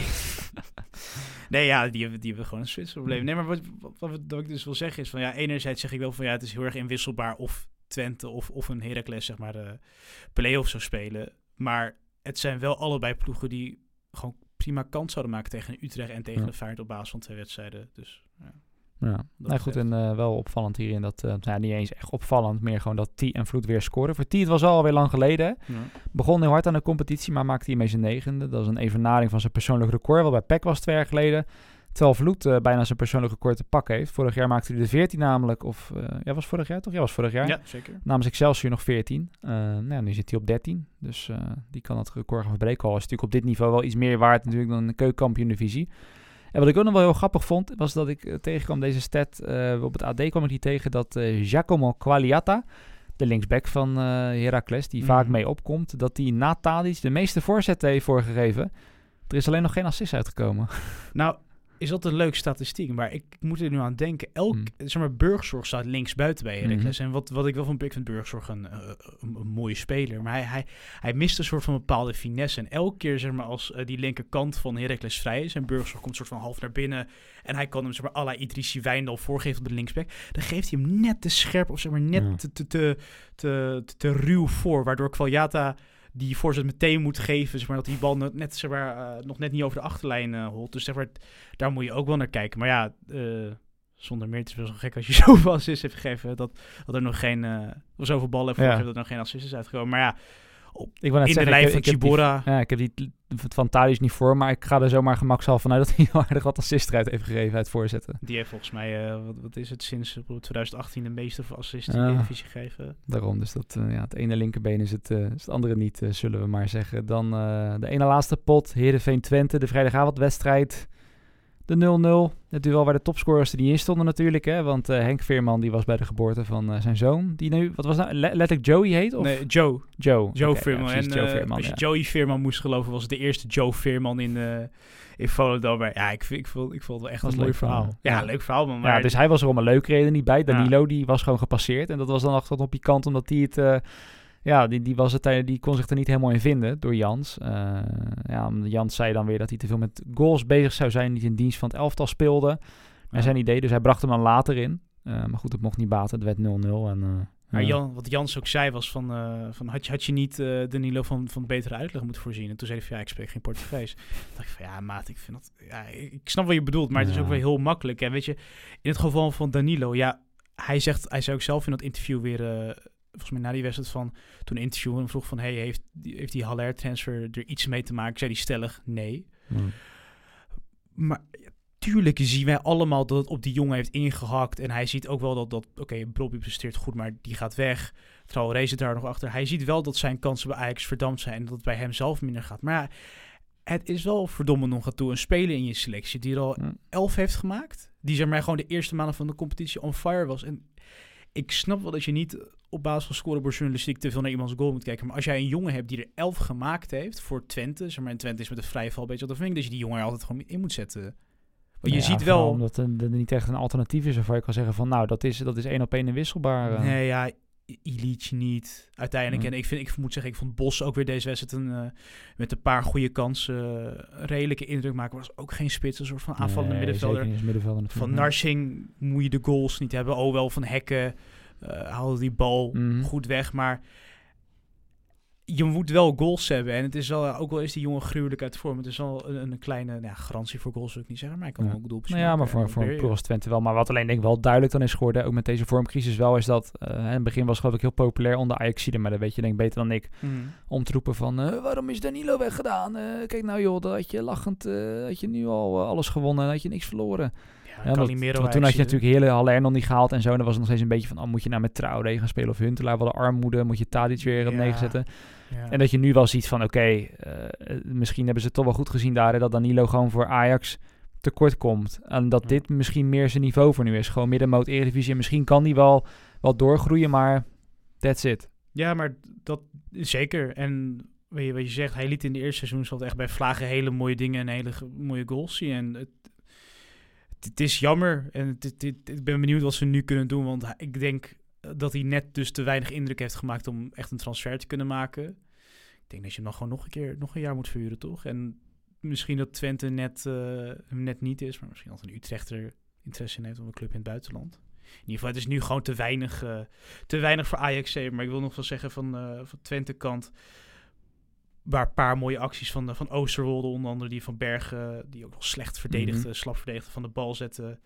Nee, ja, die hebben, die hebben gewoon een Zwitserprobleem. Nee, maar wat, wat, wat, wat ik dus wil zeggen is van ja, enerzijds zeg ik wel van ja, het is heel erg inwisselbaar of Twente of, of een Heracles zeg maar de play-off zou spelen. Maar het zijn wel allebei ploegen die gewoon prima kans zouden maken tegen Utrecht en tegen ja. de Feyenoord op basis van twee wedstrijden. Dus ja. Ja, nou goed, en uh, wel opvallend hierin dat, uh, nou, niet eens echt opvallend, meer gewoon dat T en Vloed weer scoren. Voor T, het was alweer lang geleden. Ja. Begon heel hard aan de competitie, maar maakte hiermee zijn negende. Dat is een evenaring van zijn persoonlijk record, wel bij P E C was twee jaar geleden. Terwijl Vloed uh, bijna zijn persoonlijk record te pakken heeft. Vorig jaar maakte hij de veertien namelijk, of uh, ja, was vorig jaar toch? Ja, was vorig jaar. Ja, zeker. Namens Excelsior nog veertien. Uh, nou, nu zit hij op dertien, dus uh, die kan het record gaan verbreken. Al is natuurlijk op dit niveau wel iets meer waard natuurlijk dan de keukenkampioen-divisie. En wat ik ook nog wel heel grappig vond, was dat ik uh, tegenkwam deze stat. Uh, op het A D kwam ik die tegen dat uh, Giacomo Quagliata, de linksback van uh, Heracles, die mm. vaak mee opkomt, dat die na Tadic de meeste voorzetten heeft voorgegeven. Er is alleen nog geen assist uitgekomen. Nou, is dat een leuke statistiek, maar ik moet er nu aan denken. Elk, mm. zeg maar, Burgzorg staat links buiten bij Heracles. Mm-hmm. En wat, wat ik wel van ik vind Burgzorg een, uh, een, een mooie speler, maar hij, hij, hij mist een soort van bepaalde finesse. En elke keer, zeg maar, als uh, die linkerkant van Heracles vrij is en Burgzorg komt soort van half naar binnen en hij kan hem, zeg maar, à la Idrissi Wijndal voorgeven op de linksback, dan geeft hij hem net te scherp of zeg maar net ja. te, te, te, te, te, te ruw voor, waardoor Quagliata die voorzet meteen moet geven, zeg maar, dat die bal net, zeg maar, uh, nog net niet over de achterlijn uh, holt. Dus zeg maar, daar moet je ook wel naar kijken. Maar ja, uh, zonder meer, het is wel zo gek als je zoveel assists heeft gegeven, dat, dat er nog geen, uh, zoveel ballen heeft voorgegeven, ja. dat er nog geen assists is uitgekomen. Maar ja, op, ik wil net in zeggen, de lijf van Chibora. Ja, ik heb die van Tadic niet voor, maar ik ga er zomaar gemakshalve vanuit dat hij heel aardig wat assists eruit heeft gegeven uit voorzetten. Die heeft volgens mij, uh, wat, wat is het, sinds twintig achttien de meeste assists in de uh, divisie gegeven. Daarom, dus dat, uh, ja, het ene linkerbeen is het, uh, is het andere niet, uh, zullen we maar zeggen. Dan uh, de ene laatste pot, Heerenveen Twente, de vrijdagavondwedstrijd. De nul nul, het duel waar de topscorers er niet in stonden natuurlijk, hè, want uh, Henk Veerman die was bij de geboorte van uh, zijn zoon, die nu, wat was nou, le- letterlijk Joey heet? Of? Nee, Joe. Joe. Joe okay, Veerman. Ja, en Joe uh, Veerman, als je ja. Joey Veerman moest geloven, was het de eerste Joe Veerman in, uh, in Volendam. Maar ja, ik, ik, vond, ik vond het wel echt dat een mooi verhaal. verhaal. Ja, ja, leuk verhaal, man. Maar ja, dus hij was er om een leuke reden niet bij. Danilo, ja. die was gewoon gepasseerd. En dat was dan achter op pikant, omdat hij het... Uh, Ja, die, die, was het, die kon zich er niet helemaal in vinden door Jans. Uh, ja, Jans zei dan weer dat hij te veel met goals bezig zou zijn, niet in dienst van het elftal speelde. Ja. Zijn idee, dus hij bracht hem dan later in. Uh, maar goed, het mocht niet baten, het werd nul nul. En, uh, maar uh, Jan, wat Jans ook zei was van, uh, van had, je, had je niet uh, Danilo van, van betere uitleg moeten voorzien? En toen zei hij van ja, ik spreek geen Portugees. Toen dacht ik van ja, maat, ik vind dat... Ja, ik snap wat je bedoelt, maar het ja. is ook wel heel makkelijk. En weet je, in het geval van Danilo, ja, hij zegt, hij zei ook zelf in dat interview weer... Uh, volgens mij na die wedstrijd van toen een interview en vroeg van hey, heeft, heeft die Haller transfer er iets mee te maken? Zei die stellig nee. Hmm. Maar ja, tuurlijk zien wij allemaal dat het op die jongen heeft ingehakt en hij ziet ook wel dat, dat oké, okay, Bobby presteert goed, maar die gaat weg. Traoré zit daar nog achter. Hij ziet wel dat zijn kansen bij Ajax verdampt zijn en dat het bij hem zelf minder gaat. Maar ja, het is wel verdomme nog aan toe een speler in je selectie die er al hmm. elf heeft gemaakt. Die zeg maar gewoon de eerste maanden van de competitie on fire was. En ik snap wel dat je niet op basis van scorebordjournalistiek te veel naar iemands goal moet kijken. Maar als jij een jongen hebt die er elf gemaakt heeft voor Twente, zeg maar, en Twente is met een vrije val beetje, dan vind ik dat je die jongen er altijd gewoon in moet zetten. Want je ja, ziet wel... omdat er, er niet echt een alternatief is waarvan je kan zeggen van, nou, dat is, dat is één op één inwisselbaar. Nee, ja, Illich niet. Uiteindelijk. Mm. En ik, vind, ik moet zeggen, ik vond Bos ook weer deze wedstrijd een, uh, met een paar goede kansen uh, redelijke indruk maken. Was ook geen spits, een soort van aanvallende nee, middenvelder. Zeker niet middenvelder van Narsing moet je de goals niet hebben. Oh, wel van Hekken uh, haalde die bal mm. goed weg. Maar je moet wel goals hebben. En het is wel, ook wel is die jongen gruwelijk uit vorm. Het is wel een, een kleine nou ja, garantie voor goals, wil ik niet zeggen. Maar ik kan ja. ook doelpuntjes nou ja, maar voor, voor een ploeg als Twente wel. Maar wat alleen denk ik wel duidelijk dan is geworden, ook met deze vormcrisis wel, is dat uh, in het begin was geloof ik heel populair onder Ajaxiden. Maar dat weet je denk ik beter dan ik. Mm. Om te roepen van, uh, waarom is Danilo weggedaan? Uh, kijk nou joh, dat had je lachend, uh, had je nu al uh, alles gewonnen en had je niks verloren. Ja, dat, want toen had je natuurlijk hele Haller nog niet gehaald en zo. En dan was het nog steeds een beetje van, oh, moet je nou met Traoré gaan spelen of Huntelaar? Wel de armoede, moet je Tadic weer op ja. neerzetten. Ja. En dat je nu wel ziet van, oké, okay, uh, misschien hebben ze het toch wel goed gezien daar, hè, dat Danilo gewoon voor Ajax tekort komt. En dat ja. dit misschien meer zijn niveau voor nu is. Gewoon middenmoot Eredivisie. En misschien kan die wel, wel doorgroeien, maar that's it. Ja, maar dat zeker. En weet je, wat je zegt, hij liet in de eerste seizoen zat echt bij Vlagen hele mooie dingen en hele ge- mooie goals zien. En het, het is jammer. En het, het, het, ik ben benieuwd wat ze nu kunnen doen, want ik denk dat hij net dus te weinig indruk heeft gemaakt om echt een transfer te kunnen maken. Ik denk dat je hem dan gewoon nog een keer, nog een jaar moet verhuren, toch? En misschien dat Twente net, uh, net niet is, maar misschien dat een Utrechter interesse in heeft op een club in het buitenland. In ieder geval, het is nu gewoon te weinig, uh, te weinig voor Ajax. Maar ik wil nog wel zeggen van, uh, van Twente kant, waar een paar mooie acties van, uh, van Oosterwolde, onder andere die van Bergen, die ook wel slecht verdedigde, mm-hmm. slap verdedigde, van de bal zetten.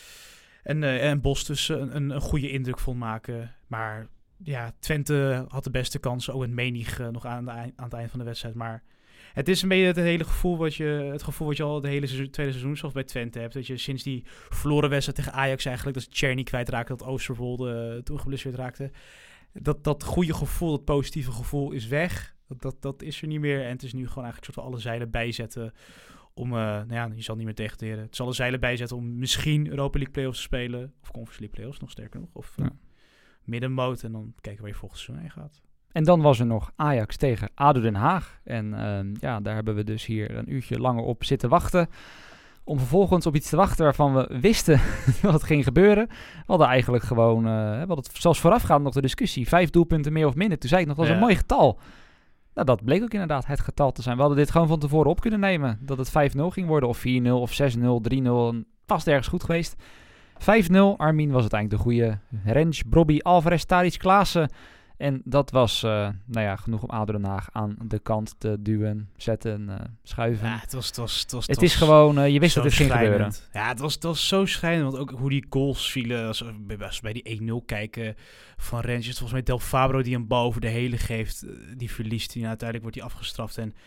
En, uh, en Bos dus een, een, een goede indruk vond maken. Maar ja, Twente had de beste kansen. Ook een Menig uh, nog aan, de, aan het eind van de wedstrijd. Maar het is een beetje het hele gevoel wat je, het gevoel wat je al de hele seizoen, tweede seizoen zelf bij Twente hebt. Dat je sinds die verloren wedstrijd tegen Ajax eigenlijk, dat Tjerni kwijtraakte, dat Oosterwolde uh, toen geblesseerd raakte. Dat, dat goede gevoel, dat positieve gevoel is weg. Dat, dat, dat is er niet meer. En het is nu gewoon eigenlijk soort van alle zeilen bijzetten. Om, uh, nou ja, je zal niet meer degraderen. Het zal alle zeilen bijzetten om misschien Europa League Playoffs te spelen. Of Conference League Playoffs, nog sterker nog. Of uh, ja. middenmoot. En dan kijken waar je volgend seizoen heen gaat. En dan was er nog Ajax tegen A D O Den Haag. En uh, ja, daar hebben we dus hier een uurtje langer op zitten wachten. Om vervolgens op iets te wachten waarvan we wisten dat het ging gebeuren. We hadden eigenlijk gewoon, uh, we hadden het zelfs voorafgaand nog de discussie. Vijf doelpunten meer of minder. Toen zei ik nog, dat was ja. een mooi getal. Nou, dat bleek ook inderdaad het getal te zijn. We hadden dit gewoon van tevoren op kunnen nemen. Dat het vijf nul ging worden, of vier nul, of zes nul, drie nul. Vast ergens goed geweest. vijf nul, Armin was uiteindelijk de goede. Rens, Brobby, Alvarez, Tadic, Klaassen. En dat was uh, nou ja, genoeg om A D O Den Haag aan de kant te duwen, zetten, uh, schuiven. Ja, het was, het was, het was, het het is gewoon, uh, je wist dat dit ging schrijnend. gebeuren. Ja, het was, het was zo schrijnend, want ook hoe die goals vielen, als we, als we bij die één nul kijken van Rens, is het volgens mij Del Fabro die een bal over de hele geeft, die verliest hij en uiteindelijk wordt hij afgestraft. En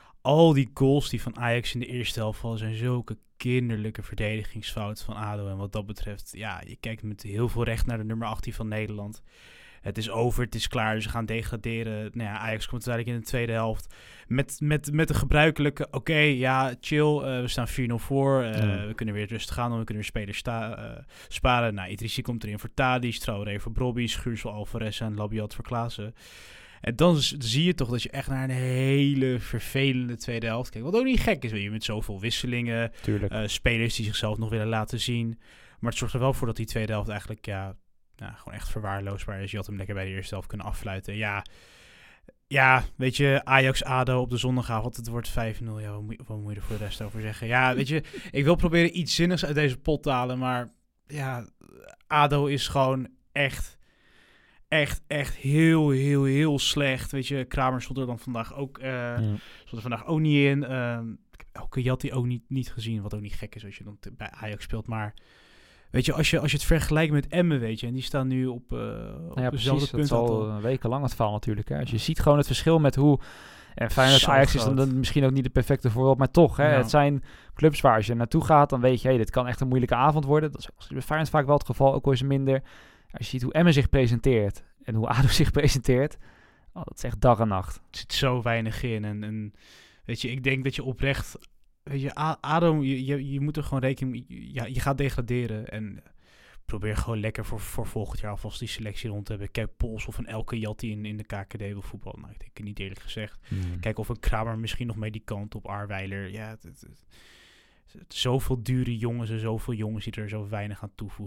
al die goals die van Ajax in de eerste helft vallen, zijn zulke kinderlijke verdedigingsfouten van A D O. En wat dat betreft, ja, je kijkt met heel veel recht naar de nummer achttien van Nederland. Het is over, het is klaar, ze gaan degraderen. Nou ja, Ajax komt uiteindelijk in de tweede helft met, met, met de gebruikelijke, oké, okay, ja, chill, uh, we staan vier nul voor. Uh, ja. We kunnen weer rustig gaan, we kunnen weer spelers sta, uh, sparen. Nou, Idrissi komt erin voor Tadic, Traoré voor Brobby, Schuursel, Alvarez en Labiat voor Klaassen. En dan z- zie je toch dat je echt naar een hele vervelende tweede helft kijkt. Wat ook niet gek is, weet je, met zoveel wisselingen. Uh, spelers die zichzelf nog willen laten zien. Maar het zorgt er wel voor dat die tweede helft eigenlijk, ja... Nou, gewoon echt verwaarloosbaar is. Je had hem lekker bij de eerste helft kunnen affluiten. Ja, ja, weet je, Ajax-A D O op de zondagavond, het wordt vijf nul. Ja, wat moet, wat moet je er voor de rest over zeggen? Ja, weet je, ik wil proberen iets zinnigs uit deze pot te halen, maar ja, A D O is gewoon echt, echt, echt heel, heel, heel slecht. Weet je, Kramer stond er dan vandaag ook, uh, ja. stond er vandaag ook niet in. Uh, ik heb elke Jatti ook niet, niet gezien, wat ook niet gek is als je dan t- bij Ajax speelt, maar... Weet je, als je, als je het vergelijkt met Emmen, weet je, en die staan nu op, uh, op ja, dezelfde precies, punt. Dat is al wekenlang het verhaal natuurlijk. Hè. Als je ziet gewoon het verschil met hoe... En Feyenoord Ajax is dan, dan misschien ook niet de perfecte voorbeeld, maar toch. Hè, ja. Het zijn clubs waar als je naartoe gaat, dan weet je, hey, dit kan echt een moeilijke avond worden. Dat is bij Feyenoord vaak wel het geval, ook al is het minder. Als je ziet hoe Emmen zich presenteert en hoe A D O zich presenteert, oh, dat is echt dag en nacht. Er zit zo weinig in. En, en weet je, ik denk dat je oprecht... Weet je, A D O, je, je, je moet er gewoon rekening... Ja, je gaat degraderen en... Probeer gewoon lekker voor, voor volgend jaar alvast die selectie rond te hebben. Kijk Pols of een Elke Jatti in, in de K K D wil voetballen. Nou, ik denk het niet eerlijk gezegd. Mm. Kijk of een Kramer misschien nog mee die kant op. Arweiler. Ja, het, het, het, het, zoveel dure jongens en zoveel jongens die er zo weinig aan toevoegen.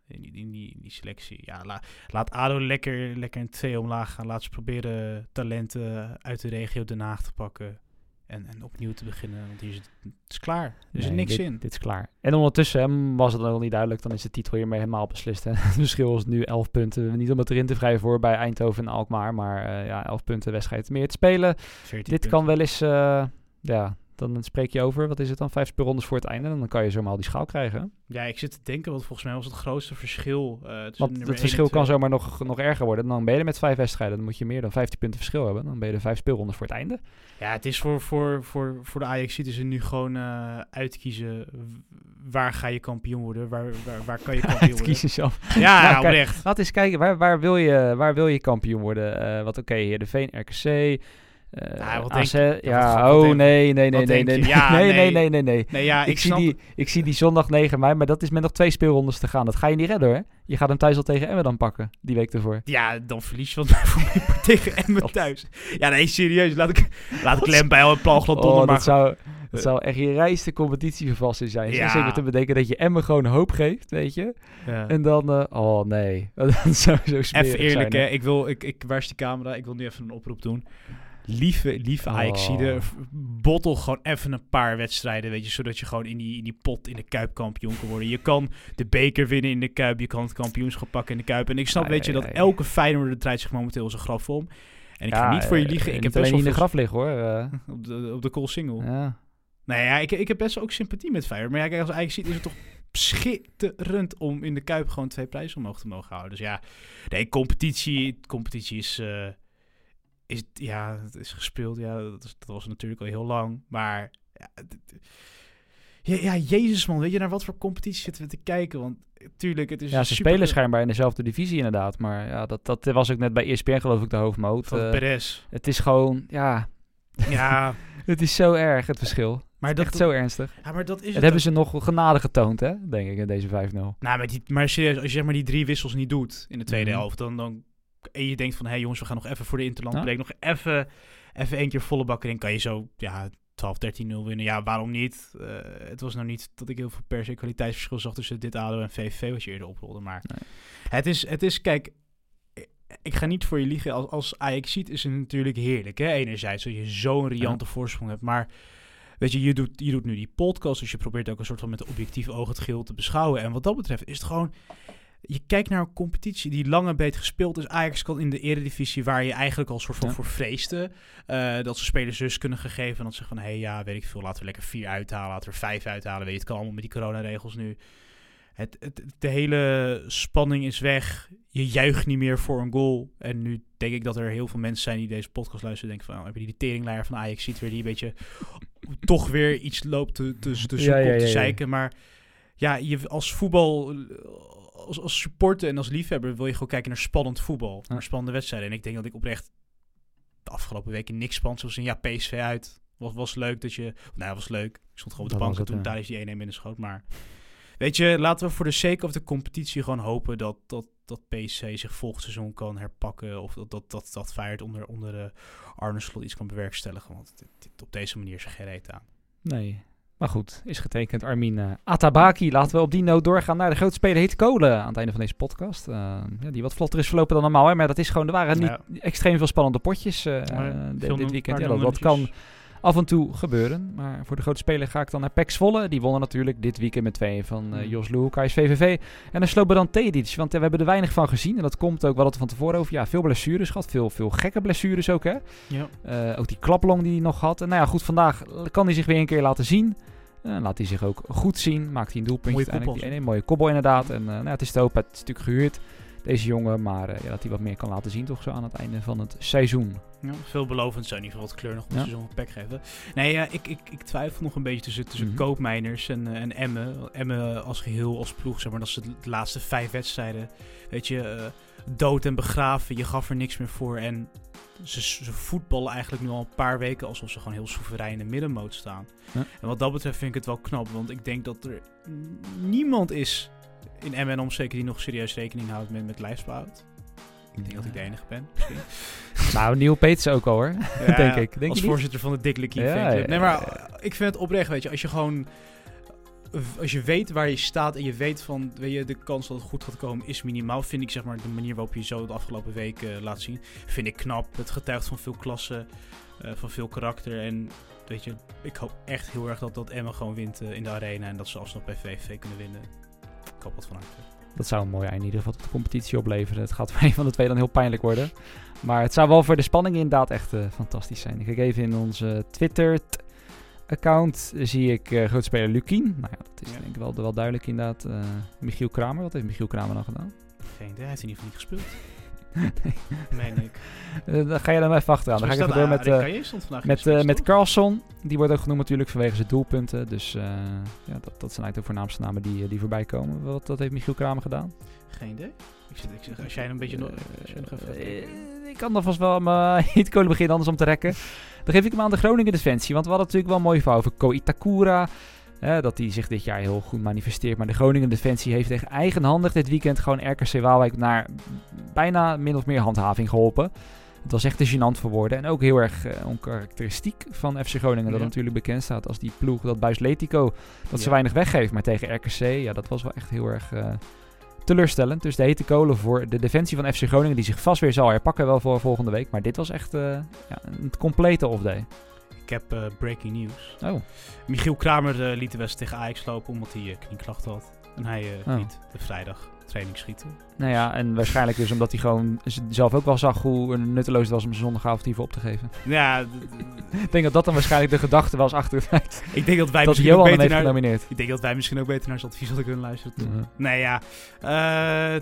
in die, in die, in die selectie. Ja, la, laat A D O lekker, lekker in twee omlaag gaan. Laat ze proberen talenten uit de regio Den Haag te pakken. En, en opnieuw te beginnen, want hier is het, het is klaar. Er is Nee, er niks dit, in. Dit is klaar. En ondertussen hè, was het nog niet duidelijk, dan is de titel hiermee helemaal beslist. Hè. Het verschil is nu elf punten. Niet om het erin te wrijven voor bij Eindhoven en Alkmaar, maar uh, ja, elf punten wedstrijd meer te spelen. Dit punten. kan wel eens, uh, ja, dan spreek je over, wat is het dan, vijf speelrondes voor het einde. En dan kan je zomaar al die schaal krijgen. Ja, ik zit te denken, want volgens mij was het grootste verschil. Uh, Want het verschil kan zomaar nog, nog erger worden. Dan ben je er met vijf wedstrijden. Dan moet je meer dan vijftien punten verschil hebben. Dan ben je er vijf speelrondes voor het einde. Ja, het is voor, voor, voor, voor de Ajaxieten is er nu gewoon uh, uitkiezen. Waar ga je kampioen worden? Waar, waar, waar kan je kampioen worden? Uitkiezen zelf. Ja, nou, nou, oprecht. Laat eens kijken, waar, waar, wil, je, waar wil je kampioen worden? Uh, wat oké, okay, de Veen, R K C... Uh, ja, wat A Z, denk je? ja, Wat oh denk, nee, nee, nee, nee, nee, ja, nee, nee, nee, nee, nee, nee. nee ja, ik, ik, zie snap... die, ik zie die zondag negen mei, maar dat is met nog twee speelrondes te gaan. Dat ga je niet redden hoor. Je gaat hem thuis al tegen Emmen dan pakken, die week ervoor. Ja, dan verlies je wat voor mij tegen Emmen thuis. Ja, nee, serieus. Laat ik, laat ik Lem bij al een Palglad oh, maar... dat zou, dat zou echt je rijste competitievervalsing zijn. Ja. Zeker te bedenken dat je Emmen gewoon hoop geeft, weet je. Ja. En dan, uh, oh nee, dat zou zo smerig even eerlijk zijn, hè, ik wil, ik, ik, waar is die camera? Ik wil nu even een oproep doen. Lieve, lieve Oh. Ajaxide, bottel gewoon even een paar wedstrijden, weet je, zodat je gewoon in die, in die pot in de Kuip kampioen kan worden. Je kan de beker winnen in de Kuip, je kan het kampioenschap pakken in de Kuip. En ik snap, Ah, weet je, ja, dat ja. elke Feyenoorder draait zich momenteel zijn graf om. En ik ja, ga niet voor je uh, liegen, ik niet heb best alleen wel in de veel... graf liggen hoor. Uh, op de, op de call single. ja. Nou ja, ik, ik heb best wel ook sympathie met Feyenoord. Maar ja, kijk, als Ajaxiide is het toch schitterend om in de Kuip gewoon twee prijzen omhoog te mogen houden. Dus ja, nee, competitie, competitie is... Uh, Is, ja, het is gespeeld. Ja, dat, is, dat was natuurlijk al heel lang. Maar ja, d- ja, ja, jezus man, weet je naar wat voor competitie zitten we te kijken? Want tuurlijk, het is Ja, ze super... spelen schijnbaar in dezelfde divisie inderdaad. Maar ja, dat, dat was ook net bij E S P N geloof ik de hoofdmoot. Van Uh, Perez. het is gewoon, ja... Ja, het is zo erg, het verschil. maar Het dat is echt zo ernstig. Ja, maar dat is Dat het hebben ook. ze nog genade getoond, hè? Denk ik, in deze vijf nul. Nou, maar, die, maar serieus, als je zeg maar die drie wissels niet doet in de tweede Mhm. helft, dan, dan en je denkt van, hé hey jongens, we gaan nog even voor de interland Ja. break, nog even, even één keer volle bak erin, kan je zo, ja, twaalf, dertien nul winnen. Ja, waarom niet? Uh, het was nou niet dat ik heel veel per se kwaliteitsverschil zag tussen dit A D O en V V V, wat je eerder oprolde, maar Nee. het is, het is, kijk, ik ga niet voor je liegen, als, als Ajax ziet is het natuurlijk heerlijk, hè, enerzijds, dat je zo'n riante ja. voorsprong hebt, maar weet je, je doet, je doet nu die podcast, dus je probeert ook een soort van met een objectief oog het geheel te beschouwen, en wat dat betreft is het gewoon... Je kijkt naar een competitie die lang en breed gespeeld is. Ajax kan in de eredivisie, waar je eigenlijk al soort van ja. voor vreesde. Uh, dat ze spelers rust kunnen gegeven. En dat ze zeggen van, hé hey, ja, weet ik veel, laten we lekker vier uithalen. Laten we vijf uithalen. Weet je, het kan allemaal met die coronaregels nu. Het, het, de hele spanning is weg. Je juicht niet meer voor een goal. En nu denk ik dat er heel veel mensen zijn die deze podcast luisteren. Denken van, oh, heb je die teringleier van Ajax ziet weer die een beetje toch weer iets loopt te, te, te zoeken ja, ja, ja, te zeiken. Ja. Maar ja, je als voetbal... Als, als supporter en als liefhebber wil je gewoon kijken naar spannend voetbal. Ja. Naar spannende wedstrijden. En ik denk dat ik oprecht de afgelopen weken niks spannends was. En ja, P S V uit. Was, was leuk dat je... Nou, was leuk. Ik stond gewoon op de bank toen Thijs die één-één binnenschoot. Maar weet je, laten we voor de sake of de competitie gewoon hopen dat, dat, dat P S V zich volgend seizoen kan herpakken. Of dat, dat, dat, dat Feyenoord onder, onder uh, Arne Slot iets kan bewerkstelligen. Want dit, dit, op deze manier is er geen reet aan. Nee. Maar goed, is getekend Armin uh, Atabaki. Laten we op die noot doorgaan naar de grote speler Heet Kolen aan het einde van deze podcast. Uh, ja, die wat vlotter is verlopen dan normaal. Hè, maar dat is gewoon, er waren niet ja. extreem veel spannende potjes uh, ja, dit, dit weekend. Ja, dat, dat kan af en toe gebeuren. Maar voor de grote speler ga ik dan naar P E C Zwolle. Die wonnen natuurlijk dit weekend met twee van uh, Jos Luhukay, K S V V V. En dan Slobodan Tedic. Want ja, we hebben er weinig van gezien. En dat komt ook wel van tevoren over. Ja, veel blessures gehad. Veel, veel gekke blessures ook, hè. Ja. Uh, ook die klaplong die hij nog had. En nou ja, goed, vandaag kan hij zich weer een keer laten zien. Uh, laat hij zich ook goed zien. Maakt hij een doelpuntje. Mooie die ene, mooie koppel inderdaad. En uh, nou, het is te hopen. Het is natuurlijk gehuurd, deze jongen. Maar uh, ja, dat hij wat meer kan laten zien toch zo aan het einde van het seizoen. Ja, veelbelovend zou in ieder geval wat kleur nog op het ja. seizoen van P E C geven. Nee, ja, ik, ik, ik twijfel nog een beetje tussen, tussen mm-hmm. Koopmeiners en, uh, en Emmen. Emmen als geheel, als ploeg, zeg maar, dat is de laatste vijf wedstrijden. Weet je, uh, dood en begraven. Je gaf er niks meer voor. En ze, ze voetballen eigenlijk nu al een paar weken alsof ze gewoon heel soeverein in de middenmoot staan. Ja. En wat dat betreft vind ik het wel knap. Want ik denk dat er niemand is in Emmen en omstreken die nog serieus rekening houdt met, met lijfsbehoud. Ik denk ja. dat ik de enige ben, misschien. Nou, Neil Peeters ook al, hoor. Ja, denk ik. Denk als voorzitter van de Dick Lekkie ja, fanclub. Ja, nee, maar ja. ik vind het oprecht, weet je. Als je gewoon als je weet waar je staat en je weet van, weet je, de kans dat het goed gaat komen is minimaal, vind ik zeg maar de manier waarop je zo de afgelopen week uh, laat zien, vind ik knap. Het getuigt van veel klasse, uh, van veel karakter en weet je, ik hoop echt heel erg dat, dat Emma gewoon wint uh, in de arena en dat ze alsnog bij V V V kunnen winnen. Ik hoop wat van harte. Dat zou een mooi eind in ieder geval tot de competitie opleveren. Het gaat voor een van de twee dan heel pijnlijk worden. Maar het zou wel voor de spanning inderdaad echt uh, fantastisch zijn. Ik kijk even in onze Twitter-account. Zie ik uh, grootspeler Lukien. Nou ja, dat is ja. denk ik wel, wel duidelijk inderdaad. Uh, Michiel Kramer. Wat heeft Michiel Kramer dan gedaan? Geen idee. Hij heeft in ieder geval niet gespeeld. nee. Meen ik. Uh, dan ga je dan even achteraan. Dan ga ik even door met, uh, met, uh, met Carlson. Die wordt ook genoemd natuurlijk vanwege zijn doelpunten. Dus uh, ja, dat, dat zijn eigenlijk de voornaamste namen die, die voorbij komen. Wat, wat heeft Michiel Kramer gedaan? Geen idee. Ik zit, ik zeg, als jij een beetje nog, uh, nog even uh, ik kan alvast wel maar niet kunnen beginnen anders om te rekken. Dan geef ik hem aan de Groningen defensie. Want we hadden natuurlijk wel een mooi verhaal over Ko Itakura. Uh, dat hij zich dit jaar heel goed manifesteert. Maar de Groningen defensie heeft tegen eigenhandig dit weekend gewoon R K C Waalwijk naar bijna min of meer handhaving geholpen. Het was echt te gênant voor woorden. En ook heel erg uh, onkarakteristiek van F C Groningen. Dat ja. natuurlijk bekend staat als die ploeg, dat Buis Letico, dat ja. ze weinig weggeeft. Maar tegen R K C, ja, dat was wel echt heel erg uh, teleurstellend. Dus de hete kolen voor de defensie van F C Groningen, die zich vast weer zal herpakken wel voor volgende week. Maar dit was echt uh, ja, een complete off-day. Ik heb uh, breaking news. Oh. Michiel Kramer uh, liet de wedstrijd tegen Ajax lopen omdat hij uh, knieklachten had. En hij uh, oh. liet de vrijdag training schieten. Nou ja, en waarschijnlijk dus omdat hij gewoon zelf ook wel zag hoe nutteloos het was om zijn zondagavond hiervoor op te geven. Ja, ik denk dat dat dan waarschijnlijk de gedachte was achter het feit. Ik denk dat wij dat misschien ook beter naar, genomineerd. Ik denk dat wij misschien ook beter naar zijn advies hadden kunnen luisteren. Uh-huh. Nee ja, uh,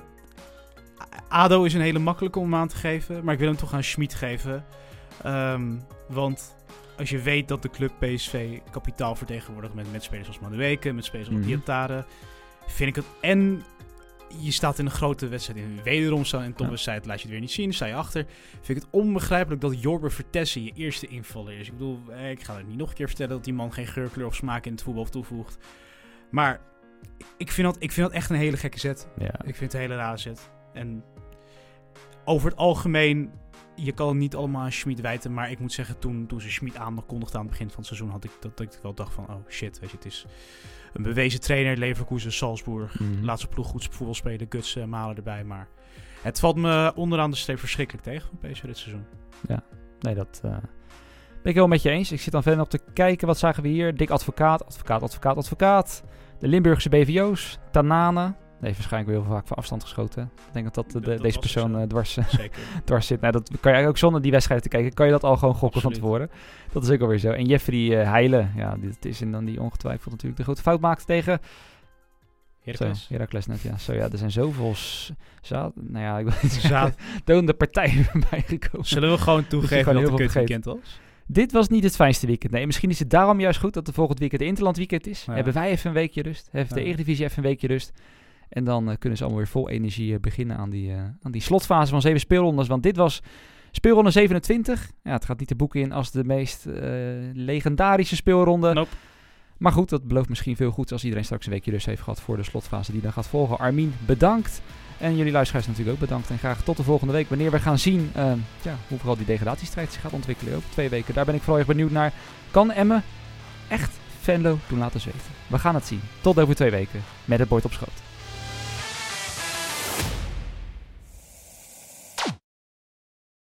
A D O is een hele makkelijke om aan te geven, maar ik wil hem toch aan Schmid geven. Um, want als je weet dat de club P S V kapitaal vertegenwoordigt met, met spelers als Madueke, met spelers als mm-hmm. Diatare, vind ik het. En je staat in een grote wedstrijd in. Wederom zo en topwedstrijd, laat je het weer niet zien, sta je achter. Vind ik het onbegrijpelijk dat Jorber Vertessen je eerste invaller is. Ik bedoel, ik ga het niet nog een keer vertellen dat die man geen geurkleur of smaak in het voetbal toevoegt. Maar ik vind dat, ik vind dat echt een hele gekke zet. Ja. Ik vind het een hele rare zet. En over het algemeen, je kan het niet allemaal aan Schmid wijten, maar ik moet zeggen, toen, toen ze Schmid aankondigde aan het begin van het seizoen, had ik dat, dat ik wel dacht van, oh shit, weet je, het is een bewezen trainer, Leverkusen, Salzburg, mm-hmm. laatste ploeg goed voetbal spelen, Guts uh, Malen erbij, maar het valt me onderaan de streep verschrikkelijk tegen van P S V dit seizoen. Ja, nee, dat uh, ben ik wel met je eens. Ik zit dan verder op te kijken, wat zagen we hier? Dick Advocaat, Advocaat, Advocaat, Advocaat, de Limburgse B V O's, Tanane. Nee, waarschijnlijk wel heel vaak van afstand geschoten. Ik denk dat, dat, de, dat deze persoon uh, dwars, dwars zit. Nou, dat kan je ook zonder die wedstrijd te kijken, kan je dat al gewoon gokken Absoluut. Van tevoren. Dat is ook alweer zo. En Jeffrey uh, Heijlen, ja, dit is en dan die ongetwijfeld natuurlijk de grote fout maakte tegen Heracles. Zo, Heracles net, ja. Zo, ja, er zijn zoveel zaad, nou ja, ik wil niet zeggen, donende partijen bijgekomen. Zullen we gewoon toegeven dat, dat het kut weekend was? Dit was niet het fijnste weekend. Nee, misschien is het daarom juist goed dat de volgend weekend de Interland weekend is. Ja. Hebben wij even een weekje rust. Heeft ja. de Eredivisie even een weekje rust. En dan uh, kunnen ze allemaal weer vol energie uh, beginnen aan die, uh, aan die slotfase van zeven speelrondes. Want dit was speelronde zevenentwintig. Ja, het gaat niet de boeken in als de meest uh, legendarische speelronde. Nope. Maar goed, dat belooft misschien veel goeds als iedereen straks een weekje rust heeft gehad voor de slotfase die dan gaat volgen. Armin, bedankt. En jullie luisteraars natuurlijk ook bedankt. En graag tot de volgende week, wanneer we gaan zien uh, ja, hoe vooral die degradatiestrijd zich gaat ontwikkelen. Over twee weken. Daar ben ik vooral erg benieuwd naar. Kan Emmen echt Venlo doen laten zweten? We gaan het zien. Tot over twee weken met het bord op schoot.